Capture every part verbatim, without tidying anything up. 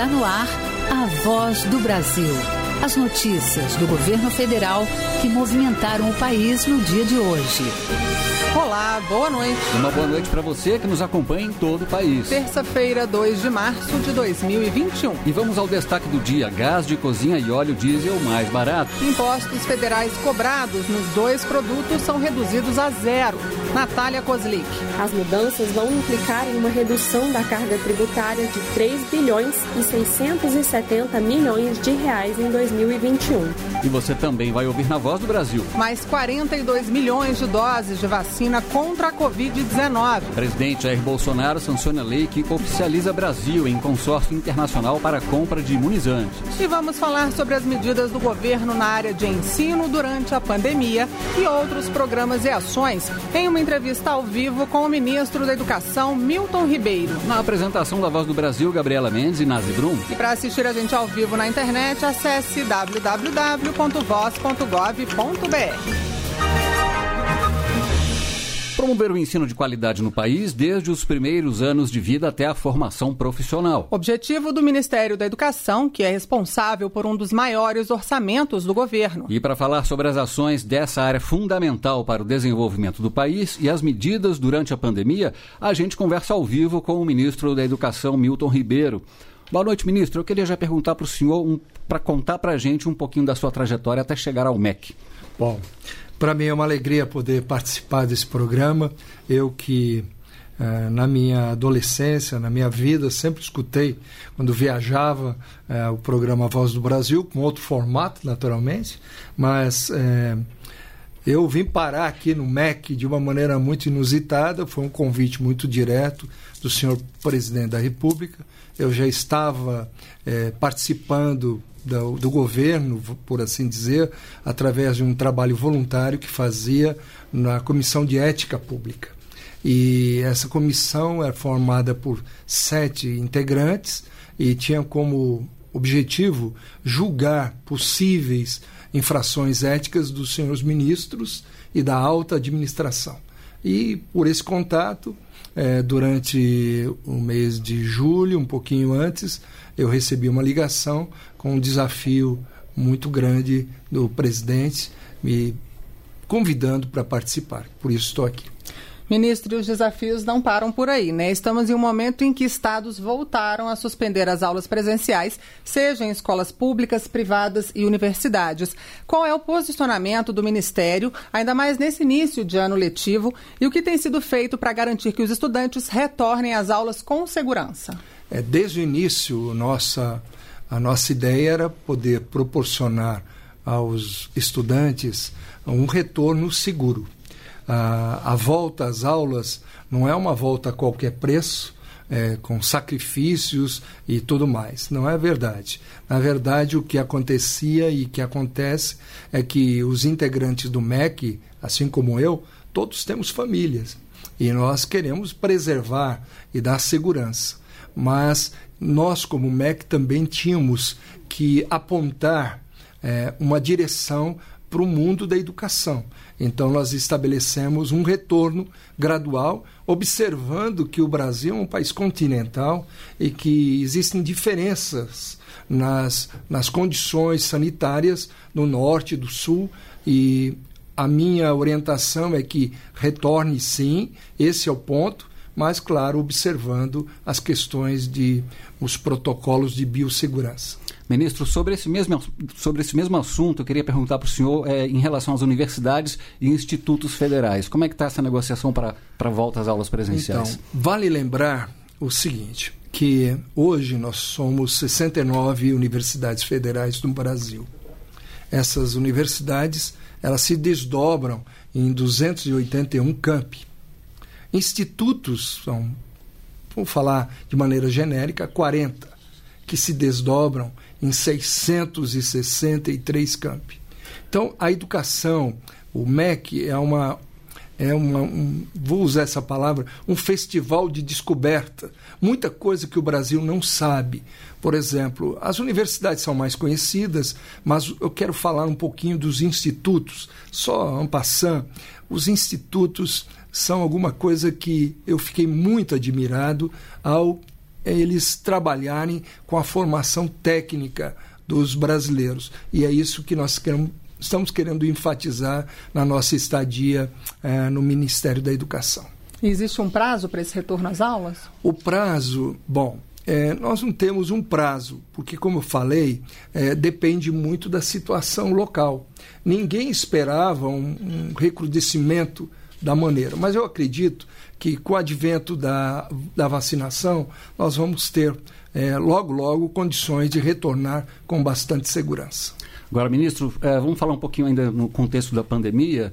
Está no ar a Voz do Brasil. As notícias do governo federal que movimentaram o país no dia de hoje. Olá, boa noite. Uma boa noite para você que nos acompanha em todo o país. Terça-feira, dois de março de dois mil e vinte e um. E vamos ao destaque do dia: gás de cozinha e óleo diesel mais barato. Impostos federais cobrados nos dois produtos são reduzidos a zero. Natália Kozlik. As mudanças vão implicar em uma redução da carga tributária de três bilhões e seiscentos e setenta milhões de reais em dois mil e vinte e um. E você também vai ouvir na Voz do Brasil. Mais quarenta e dois milhões de doses de vacina contra a covid dezenove. Presidente Jair Bolsonaro sanciona a lei que oficializa Brasil em consórcio internacional para a compra de imunizantes. E vamos falar sobre as medidas do governo na área de ensino durante a pandemia e outros programas e ações em uma entrevista ao vivo com o ministro da Educação, Milton Ribeiro. Na apresentação da Voz do Brasil, Gabriela Mendes e Nazi Brum. E para assistir a gente ao vivo na internet, acesse w w w ponto voz ponto gov ponto b r. Promover o ensino de qualidade no país desde os primeiros anos de vida até a formação profissional. Objetivo do Ministério da Educação, que é responsável por um dos maiores orçamentos do governo. E para falar sobre as ações dessa área fundamental para o desenvolvimento do país e as medidas durante a pandemia, a gente conversa ao vivo com o ministro da Educação, Milton Ribeiro. Boa noite, ministro. Eu queria já perguntar para o senhor, um, para contar para a gente um pouquinho da sua trajetória até chegar ao M E C. Bom, para mim é uma alegria poder participar desse programa. Eu que, eh, na minha adolescência, na minha vida, sempre escutei, quando viajava, eh, o programa Voz do Brasil, com outro formato, naturalmente, mas eh, eu vim parar aqui no M E C de uma maneira muito inusitada. Foi um convite muito direto do senhor presidente da República. Eu já estava eh, participando Do, do governo, por assim dizer, através de um trabalho voluntário que fazia na Comissão de Ética Pública. E essa comissão é formada por sete integrantes e tinha como objetivo julgar possíveis infrações éticas dos senhores ministros e da alta administração. E por esse contato, eh, durante o mês de julho, um pouquinho antes, eu recebi uma ligação com um desafio muito grande do presidente, me convidando para participar. Por isso estou aqui. Ministro, os desafios não param por aí, né? Estamos em um momento em que estados voltaram a suspender as aulas presenciais, seja em escolas públicas, privadas e universidades. Qual é o posicionamento do Ministério, ainda mais nesse início de ano letivo, e o que tem sido feito para garantir que os estudantes retornem às aulas com segurança? É, desde o início, nossa, a nossa ideia era poder proporcionar aos estudantes um retorno seguro. A, a volta às aulas não é uma volta a qualquer preço, é, com sacrifícios e tudo mais. Não é verdade. Na verdade, o que acontecia e que acontece é que os integrantes do M E C, assim como eu, todos temos famílias. E nós queremos preservar e dar segurança. Mas nós, como M E C, também tínhamos que apontar é, uma direção para o mundo da educação. Então, nós estabelecemos um retorno gradual, observando que o Brasil é um país continental e que existem diferenças nas, nas condições sanitárias no norte e do sul, e a minha orientação é que retorne sim, esse é o ponto, mas, claro, observando as questões de os protocolos de biossegurança. Ministro, sobre esse mesmo, sobre esse mesmo assunto, eu queria perguntar para o senhor é, em relação às universidades e institutos federais. Como é que está essa negociação para a volta às aulas presenciais? Então, vale lembrar o seguinte, que hoje nós somos sessenta e nove universidades federais no Brasil. Essas universidades, elas se desdobram em duzentos e oitenta e um campi. Institutos são, vamos falar de maneira genérica, quarenta, que se desdobram em seiscentos e sessenta e três campi. Então, a educação, o M E C é uma, é uma um, vou usar essa palavra, um festival de descoberta. Muita coisa que o Brasil não sabe. Por exemplo, as universidades são mais conhecidas, mas eu quero falar um pouquinho dos institutos. Só en passant, os institutos são alguma coisa que eu fiquei muito admirado ao eles trabalharem com a formação técnica dos brasileiros. E é isso que nós queremos, estamos querendo enfatizar na nossa estadia eh, no Ministério da Educação. Existe um prazo para esse retorno às aulas? O prazo, bom, é, nós não temos um prazo, porque, como eu falei, é, depende muito da situação local. Ninguém esperava um, um recrudescimento da maneira, mas eu acredito que, com o advento da, da vacinação, nós vamos ter, é, logo, logo, condições de retornar com bastante segurança. Agora, ministro, é, vamos falar um pouquinho ainda no contexto da pandemia.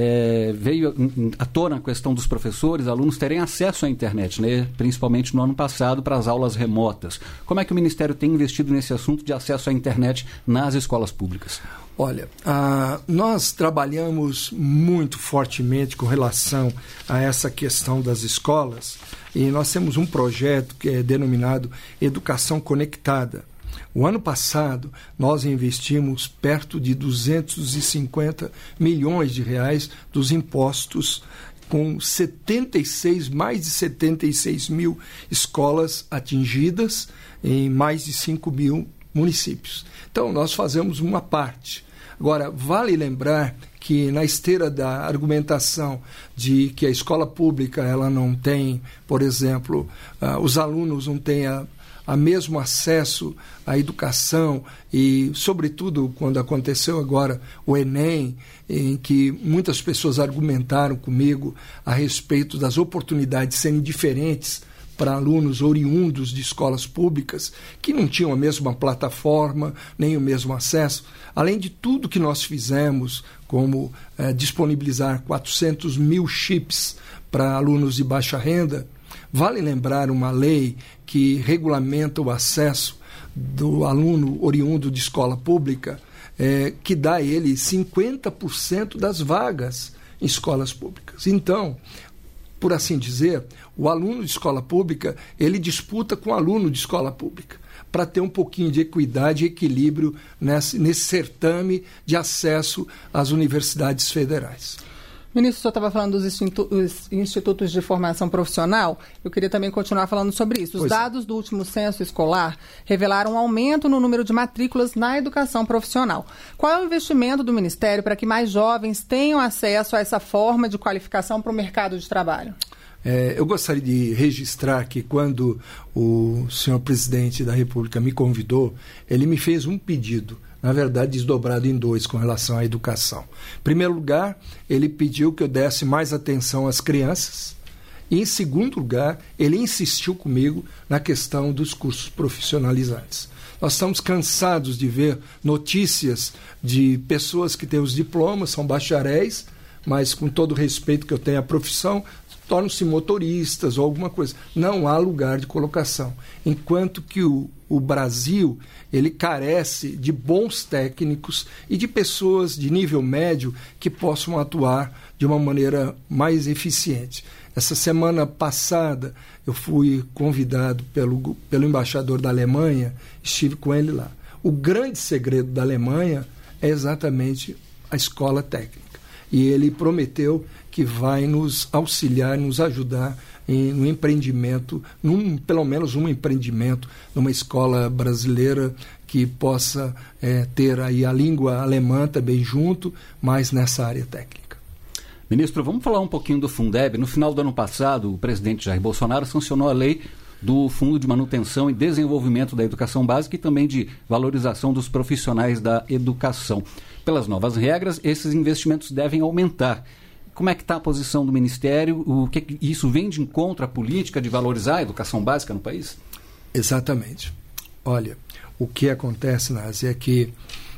É, veio à tona a questão dos professores, alunos terem acesso à internet, né? Principalmente no ano passado, para as aulas remotas. Como é que o Ministério tem investido nesse assunto de acesso à internet nas escolas públicas? Olha, ah, nós trabalhamos muito fortemente com relação a essa questão das escolas e nós temos um projeto que é denominado Educação Conectada. O ano passado, nós investimos perto de duzentos e cinquenta milhões de reais dos impostos, com setenta e seis, mais de setenta e seis mil escolas atingidas em mais de cinco mil municípios. Então, nós fazemos uma parte. Agora, vale lembrar que na esteira da argumentação de que a escola pública ela não tem, por exemplo, uh, os alunos não têm a a mesmo acesso à educação e, sobretudo, quando aconteceu agora o Enem, em que muitas pessoas argumentaram comigo a respeito das oportunidades serem diferentes para alunos oriundos de escolas públicas que não tinham a mesma plataforma, nem o mesmo acesso. Além de tudo que nós fizemos, como eh, disponibilizar quatrocentos mil chips para alunos de baixa renda, vale lembrar uma lei que regulamenta o acesso do aluno oriundo de escola pública, é, que dá a ele cinquenta por cento das vagas em escolas públicas. Então, por assim dizer, o aluno de escola pública, ele disputa com o aluno de escola pública, para ter um pouquinho de equidade e equilíbrio nesse, nesse certame de acesso às universidades federais. Ministro, o senhor estava falando dos institu- institutos de formação profissional. Eu queria também continuar falando sobre isso. Os pois dados é. do último censo escolar revelaram um aumento no número de matrículas na educação profissional. Qual é o investimento do Ministério para que mais jovens tenham acesso a essa forma de qualificação para o mercado de trabalho? É, eu gostaria de registrar que quando o senhor presidente da República me convidou, ele me fez um pedido, na verdade desdobrado em dois com relação à educação. Em primeiro lugar, ele pediu que eu desse mais atenção às crianças e, em segundo lugar, ele insistiu comigo na questão dos cursos profissionalizantes. Nós estamos cansados de ver notícias de pessoas que têm os diplomas, são bacharéis, mas com todo o respeito que eu tenho à profissão, tornam-se motoristas ou alguma coisa. Não há lugar de colocação. Enquanto que o, o Brasil, ele carece de bons técnicos e de pessoas de nível médio que possam atuar de uma maneira mais eficiente. Essa semana passada, eu fui convidado pelo, pelo embaixador da Alemanha, estive com ele lá. O grande segredo da Alemanha é exatamente a escola técnica. E ele prometeu que vai nos auxiliar, nos ajudar em, no empreendimento, num, pelo menos um empreendimento, numa escola brasileira que possa é, ter aí a língua alemã também junto, mas nessa área técnica. Ministro, vamos falar um pouquinho do Fundeb. No final do ano passado, o presidente Jair Bolsonaro sancionou a lei do Fundo de Manutenção e Desenvolvimento da Educação Básica e também de valorização dos profissionais da educação. Pelas novas regras, esses investimentos devem aumentar. Como é que está a posição do Ministério? O que isso vem de encontro à política de valorizar a educação básica no país? Exatamente. Olha, o que acontece, Nazi, é que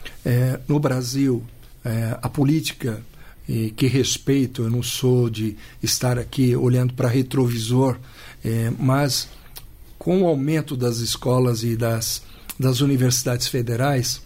é, no Brasil é, a política e que respeito, eu não sou de estar aqui olhando para retrovisor, é, mas com o aumento das escolas e das, das universidades federais,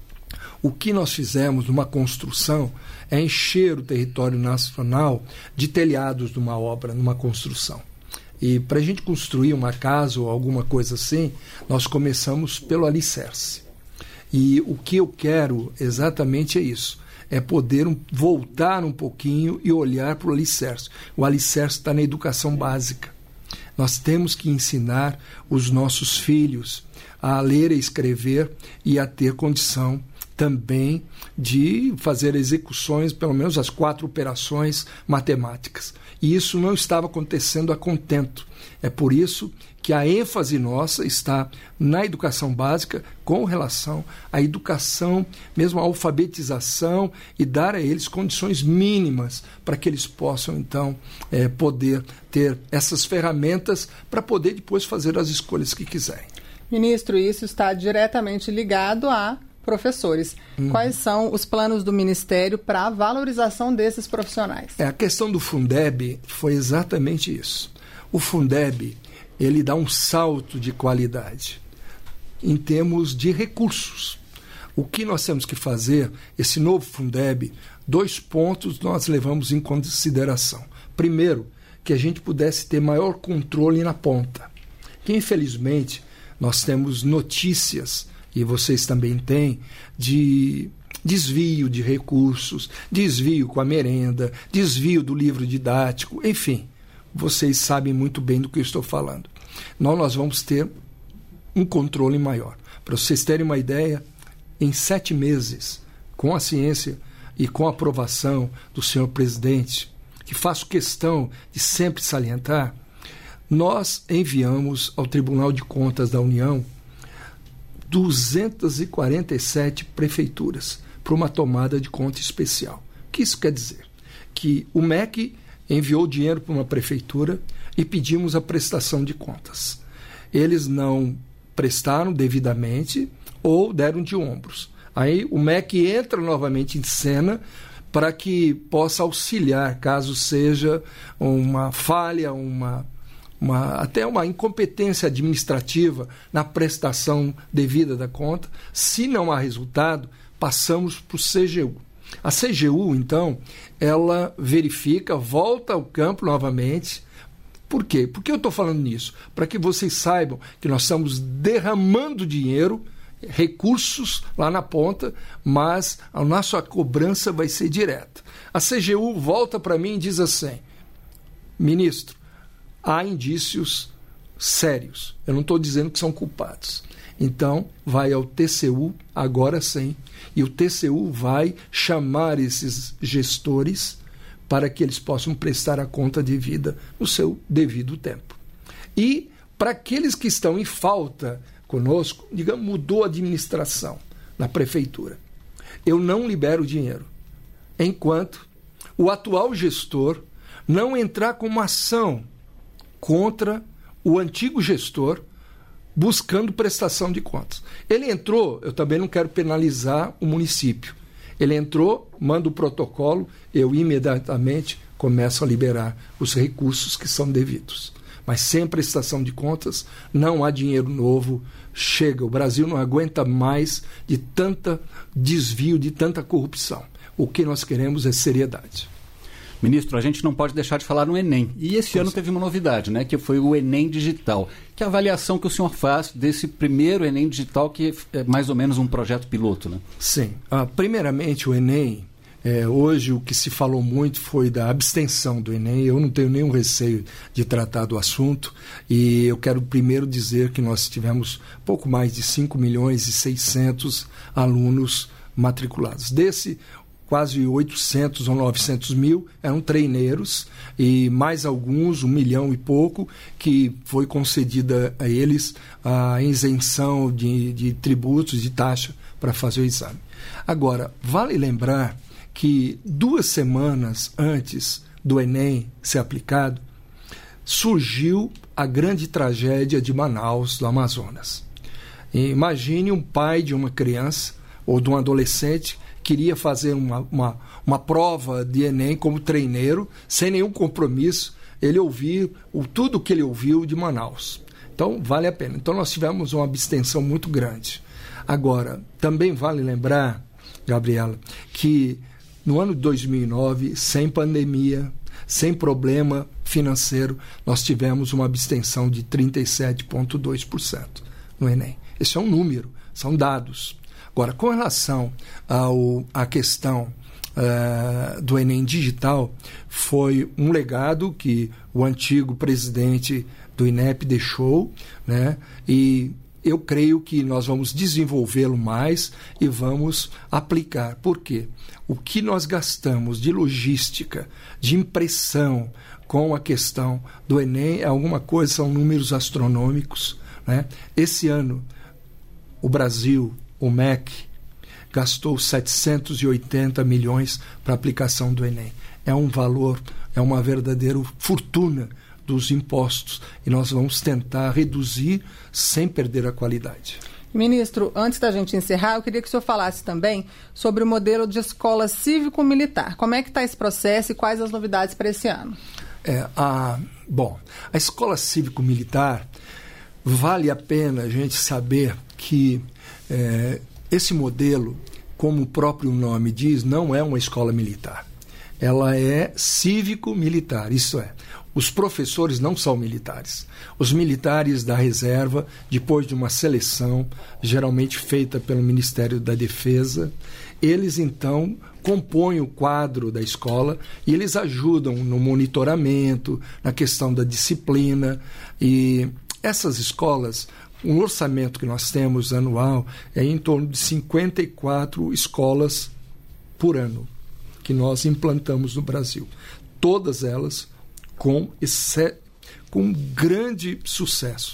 o que nós fizemos numa construção é encher o território nacional de telhados de uma obra, numa construção. E para a gente construir uma casa ou alguma coisa assim, nós começamos pelo alicerce. E o que eu quero exatamente é isso, é poder um, voltar um pouquinho e olhar para o alicerce. O alicerce está na educação básica. Nós temos que ensinar os nossos filhos a ler e escrever e a ter condição também de fazer execuções, pelo menos as quatro operações matemáticas. E isso não estava acontecendo a contento. É por isso que a ênfase nossa está na educação básica com relação à educação, mesmo à alfabetização, e dar a eles condições mínimas para que eles possam, então, é, poder ter essas ferramentas para poder depois fazer as escolhas que quiserem. Ministro, isso está diretamente ligado a professores. Hum. Quais são os planos do Ministério para a valorização desses profissionais? É, a questão do Fundeb foi exatamente isso. O Fundeb, ele dá um salto de qualidade em termos de recursos. O que nós temos que fazer, esse novo Fundeb, dois pontos nós levamos em consideração. Primeiro, que a gente pudesse ter maior controle na ponta. Que, infelizmente, nós temos notícias, e vocês também têm, de desvio de recursos, desvio com a merenda, desvio do livro didático, enfim, vocês sabem muito bem do que eu estou falando. Nós, nós vamos ter um controle maior. Para vocês terem uma ideia, em sete meses, com a ciência e com a aprovação do senhor presidente, que faço questão de sempre salientar, nós enviamos ao Tribunal de Contas da União duzentas e quarenta e sete prefeituras para uma tomada de conta especial. O que isso quer dizer? Que o M E C enviou dinheiro para uma prefeitura e pedimos a prestação de contas. Eles não prestaram devidamente ou deram de ombros. Aí o M E C entra novamente em cena para que possa auxiliar, caso seja uma falha, uma, uma, até uma incompetência administrativa na prestação devida da conta. Se não há resultado, passamos para o C G U. A C G U, então, ela verifica, volta ao campo novamente. Por quê? Por que eu estou falando nisso? Para que vocês saibam que nós estamos derramando dinheiro, recursos lá na ponta, mas a nossa cobrança vai ser direta. A C G U volta para mim e diz assim: ministro, há indícios sérios. Eu não estou dizendo que são culpados. Então, vai ao T C U, agora sim, e o T C U vai chamar esses gestores para que eles possam prestar a conta devida no seu devido tempo. E para aqueles que estão em falta conosco, digamos, mudou a administração na prefeitura. Eu não libero dinheiro enquanto o atual gestor não entrar com uma ação contra o antigo gestor buscando prestação de contas. Ele entrou, eu também não quero penalizar o município. Ele entrou, manda o protocolo, eu imediatamente começo a liberar os recursos que são devidos. Mas sem prestação de contas, não há dinheiro novo, chega. O Brasil não aguenta mais de tanta desvio, de tanta corrupção. O que nós queremos é seriedade. Ministro, a gente não pode deixar de falar no Enem. E esse ano teve uma novidade, né, que foi o Enem Digital. Que é a avaliação que o senhor faz desse primeiro Enem Digital, que é mais ou menos um projeto piloto, né? Sim. Ah, primeiramente, o Enem, é, hoje o que se falou muito foi da abstenção do Enem. Eu não tenho nenhum receio de tratar do assunto. E eu quero primeiro dizer que nós tivemos pouco mais de cinco milhões e seiscentos alunos matriculados. Desse, quase oitocentos ou novecentos mil eram treineiros e mais alguns, um milhão e pouco, que foi concedida a eles a isenção de, de tributos, de taxa para fazer o exame. Agora, vale lembrar que duas semanas antes do Enem ser aplicado, surgiu a grande tragédia de Manaus, do Amazonas. E imagine um pai de uma criança ou de um adolescente queria fazer uma, uma, uma prova de Enem como treineiro, sem nenhum compromisso, ele ouviu o, tudo o que ele ouviu de Manaus. Então, vale a pena. Então, nós tivemos uma abstenção muito grande. Agora, também vale lembrar, Gabriela, que no ano de dois mil e nove, sem pandemia, sem problema financeiro, nós tivemos uma abstenção de trinta e sete vírgula dois por cento no Enem. Esse é um número, são dados. Agora, com relação ao, à questão uh, do Enem Digital, foi um legado que o antigo presidente do INEP deixou, né? E eu creio que nós vamos desenvolvê-lo mais e vamos aplicar. Por quê? O que nós gastamos de logística, de impressão com a questão do Enem é alguma coisa, são números astronômicos, né? Esse ano, o Brasil, o M E C, gastou setecentos e oitenta milhões para a aplicação do Enem. É um valor, é uma verdadeira fortuna dos impostos e nós vamos tentar reduzir sem perder a qualidade. Ministro, antes da gente encerrar, eu queria que o senhor falasse também sobre o modelo de escola cívico-militar. Como é que está esse processo e quais as novidades para esse ano? É, a, bom, a escola cívico-militar, vale a pena a gente saber que é, esse modelo, como o próprio nome diz, não é uma escola militar. Ela é cívico-militar, isso é, os professores não são militares. Os militares da reserva, depois de uma seleção, geralmente feita pelo Ministério da Defesa, eles então compõem o quadro da escola e eles ajudam no monitoramento, na questão da disciplina. E essas escolas, um orçamento que nós temos anual é em torno de cinquenta e quatro escolas por ano que nós implantamos no Brasil. Todas elas com, esse, com grande sucesso.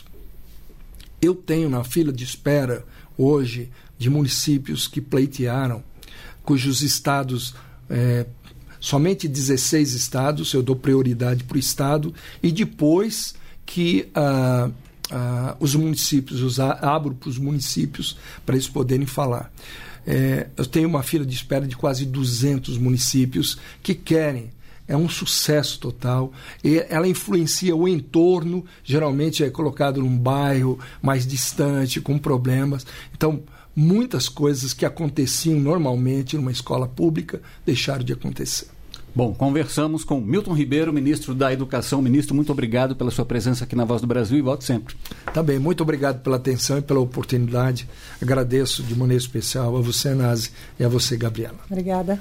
Eu tenho na fila de espera hoje de municípios que pleitearam, cujos estados, é, somente dezesseis estados, eu dou prioridade para o estado, e depois que ah, ah, os municípios, os abro para os municípios para eles poderem falar. É, eu tenho uma fila de espera de quase duzentos municípios que querem. É um sucesso total. E ela influencia o entorno, geralmente é colocado num bairro mais distante, com problemas. Então, muitas coisas que aconteciam normalmente numa escola pública deixaram de acontecer. Bom, conversamos com Milton Ribeiro, ministro da Educação. Ministro, muito obrigado pela sua presença aqui na Voz do Brasil e volte sempre. Tá bem, muito obrigado pela atenção e pela oportunidade. Agradeço de maneira especial a você, Nazi, e a você, Gabriela. Obrigada.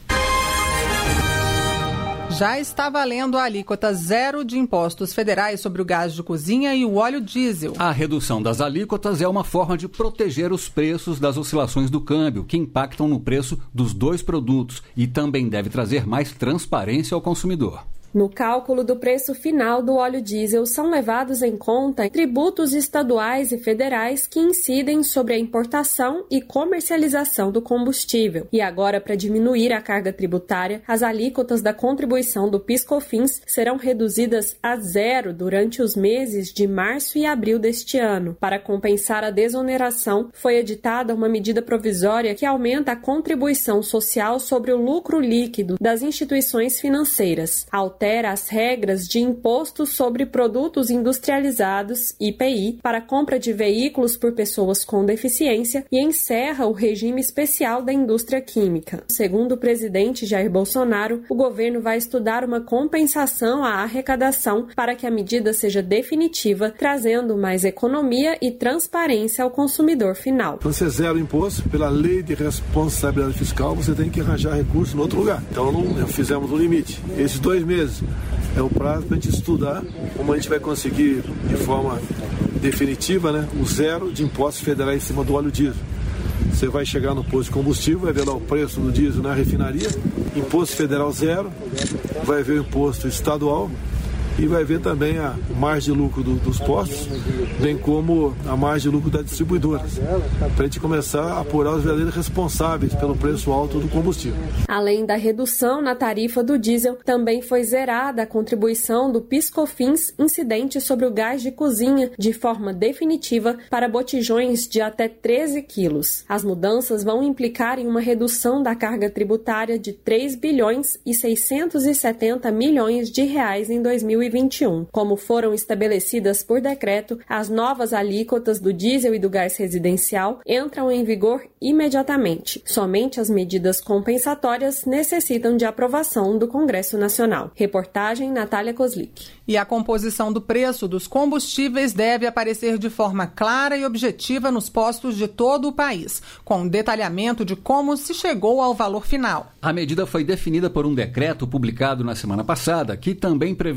Já está valendo a alíquota zero de impostos federais sobre o gás de cozinha e o óleo diesel. A redução das alíquotas é uma forma de proteger os preços das oscilações do câmbio, que impactam no preço dos dois produtos, e também deve trazer mais transparência ao consumidor. No cálculo do preço final do óleo diesel são levados em conta tributos estaduais e federais que incidem sobre a importação e comercialização do combustível. E agora, para diminuir a carga tributária, as alíquotas da contribuição do PIS/COFINS serão reduzidas a zero durante os meses de março e abril deste ano. Para compensar a desoneração, foi editada uma medida provisória que aumenta a contribuição social sobre o lucro líquido das instituições financeiras. Altera as regras de imposto sobre produtos industrializados, I P I, para compra de veículos por pessoas com deficiência e encerra o regime especial da indústria química. Segundo o presidente Jair Bolsonaro, o governo vai estudar uma compensação à arrecadação para que a medida seja definitiva, trazendo mais economia e transparência ao consumidor final. Quando você zera o imposto, pela lei de responsabilidade fiscal, você tem que arranjar recurso em outro lugar. Então, não fizemos um limite. Esses dois meses é o prazo para a gente estudar como a gente vai conseguir de forma definitiva, né, o zero de impostos federais em cima do óleo diesel. Você vai chegar no posto de combustível, vai ver lá o preço do diesel na refinaria, imposto federal zero, vai ver o imposto estadual e vai ver também a margem de lucro do, dos postos, bem como a margem de lucro das distribuidoras, para a gente começar a apurar os verdadeiros responsáveis pelo preço alto do combustível. Além da redução na tarifa do diesel, também foi zerada a contribuição do PIS/COFINS incidente sobre o gás de cozinha de forma definitiva para botijões de até treze quilos. As mudanças vão implicar em uma redução da carga tributária de três bilhões e seiscentos e setenta milhões de reais em dois mil e vinte e um. Como foram estabelecidas por decreto, as novas alíquotas do diesel e do gás residencial entram em vigor imediatamente. Somente as medidas compensatórias necessitam de aprovação do Congresso Nacional. Reportagem Natália Kozlik. E a composição do preço dos combustíveis deve aparecer de forma clara e objetiva nos postos de todo o país, com detalhamento de como se chegou ao valor final. A medida foi definida por um decreto publicado na semana passada, que também prevê divulgação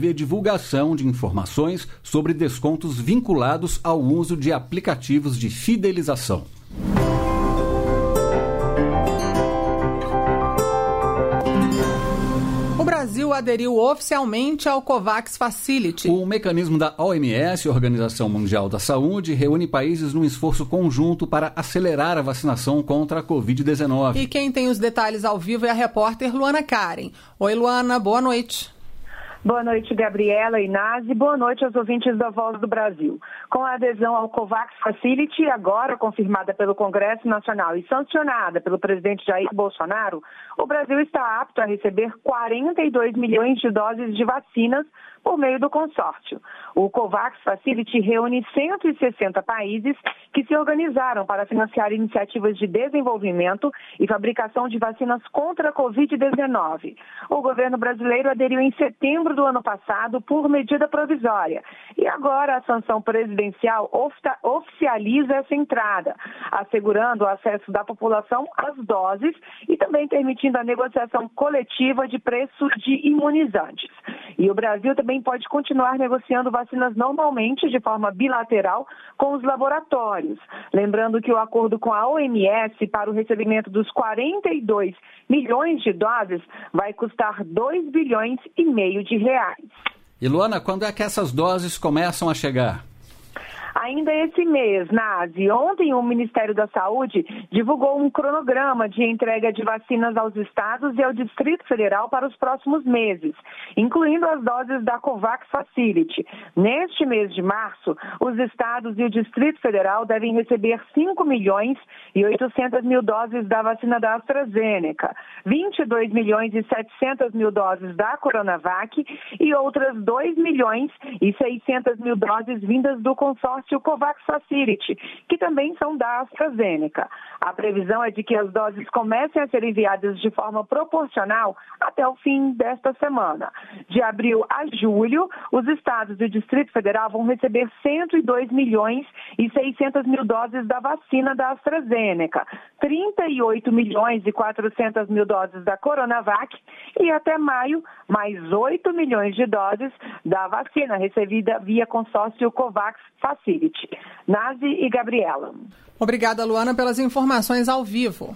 divulgação de informações sobre descontos vinculados ao uso de aplicativos de fidelização. O Brasil aderiu oficialmente ao COVAX Facility. O mecanismo da O M S, Organização Mundial da Saúde, reúne países num esforço conjunto para acelerar a vacinação contra a covid dezenove. E quem tem os detalhes ao vivo é a repórter Luana Karen. Oi, Luana, boa noite. Boa noite, Gabriela e Nazi. Boa noite aos ouvintes da Voz do Brasil. Com a adesão ao COVAX Facility, agora confirmada pelo Congresso Nacional e sancionada pelo presidente Jair Bolsonaro, o Brasil está apto a receber quarenta e dois milhões de doses de vacinas por meio do consórcio. O COVAX Facility reúne cento e sessenta países que se organizaram para financiar iniciativas de desenvolvimento e fabricação de vacinas contra a covid dezenove. O governo brasileiro aderiu em setembro do ano passado por medida provisória. E agora a sanção presidencial oficializa essa entrada, assegurando o acesso da população às doses e também permitindo a negociação coletiva de preço de imunizantes. E o Brasil também pode continuar negociando vacinas normalmente de forma bilateral com os laboratórios. Lembrando que o acordo com a O M S para o recebimento dos quarenta e dois milhões de doses vai custar dois bilhões e meio de reais. E Luana, quando é que essas doses começam a chegar? Ainda esse mês, Nazi, ontem o Ministério da Saúde divulgou um cronograma de entrega de vacinas aos estados e ao Distrito Federal para os próximos meses, incluindo as doses da COVAX Facility. Neste mês de março, os estados e o Distrito Federal devem receber cinco milhões e oitocentas mil doses da vacina da AstraZeneca, vinte e dois milhões e setecentas mil doses da Coronavac e outras dois milhões e seiscentas mil doses vindas do consórcio o COVAX Facility, que também são da AstraZeneca. A previsão é de que as doses comecem a ser enviadas de forma proporcional até o fim desta semana. De abril a julho, os estados e o Distrito Federal vão receber cento e dois milhões e seiscentas mil doses da vacina da AstraZeneca, trinta e oito milhões e quatrocentas mil doses da Coronavac e até maio, mais oito milhões de doses da vacina recebida via consórcio COVAX Facility. Nazi e Gabriela. Obrigada, Luana, pelas informações ao vivo.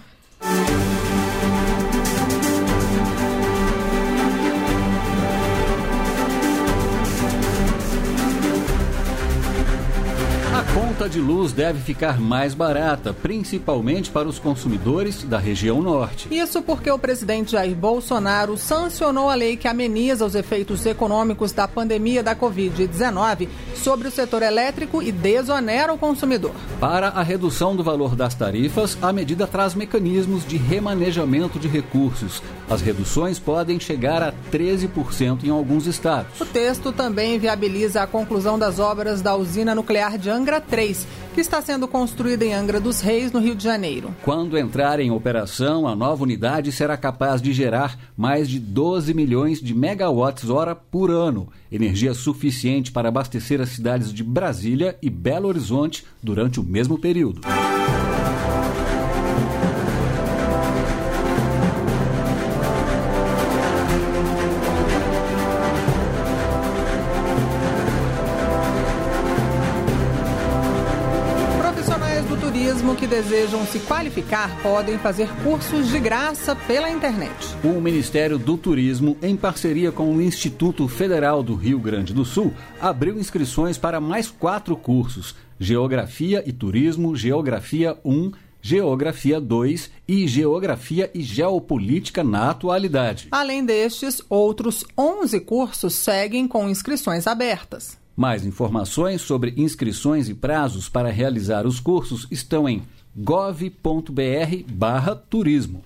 A conta de luz deve ficar mais barata, principalmente para os consumidores da região norte. Isso porque o presidente Jair Bolsonaro sancionou a lei que ameniza os efeitos econômicos da pandemia da covid dezenove sobre o setor elétrico e desonera o consumidor. Para a redução do valor das tarifas, a medida traz mecanismos de remanejamento de recursos. As reduções podem chegar a treze por cento em alguns estados. O texto também viabiliza a conclusão das obras da usina nuclear de Angra três, que está sendo construída em Angra dos Reis, no Rio de Janeiro. Quando entrar em operação, a nova unidade será capaz de gerar mais de doze milhões de megawatts-hora por ano, energia suficiente para abastecer as cidades de Brasília e Belo Horizonte durante o mesmo período. Que desejam se qualificar podem fazer cursos de graça pela internet. O Ministério do Turismo, em parceria com o Instituto Federal do Rio Grande do Sul, abriu inscrições para mais quatro cursos: Geografia e Turismo, Geografia um, Geografia dois e Geografia e Geopolítica na atualidade. Além destes, outros onze cursos seguem com inscrições abertas. Mais informações sobre inscrições e prazos para realizar os cursos estão em gov ponto br barra turismo.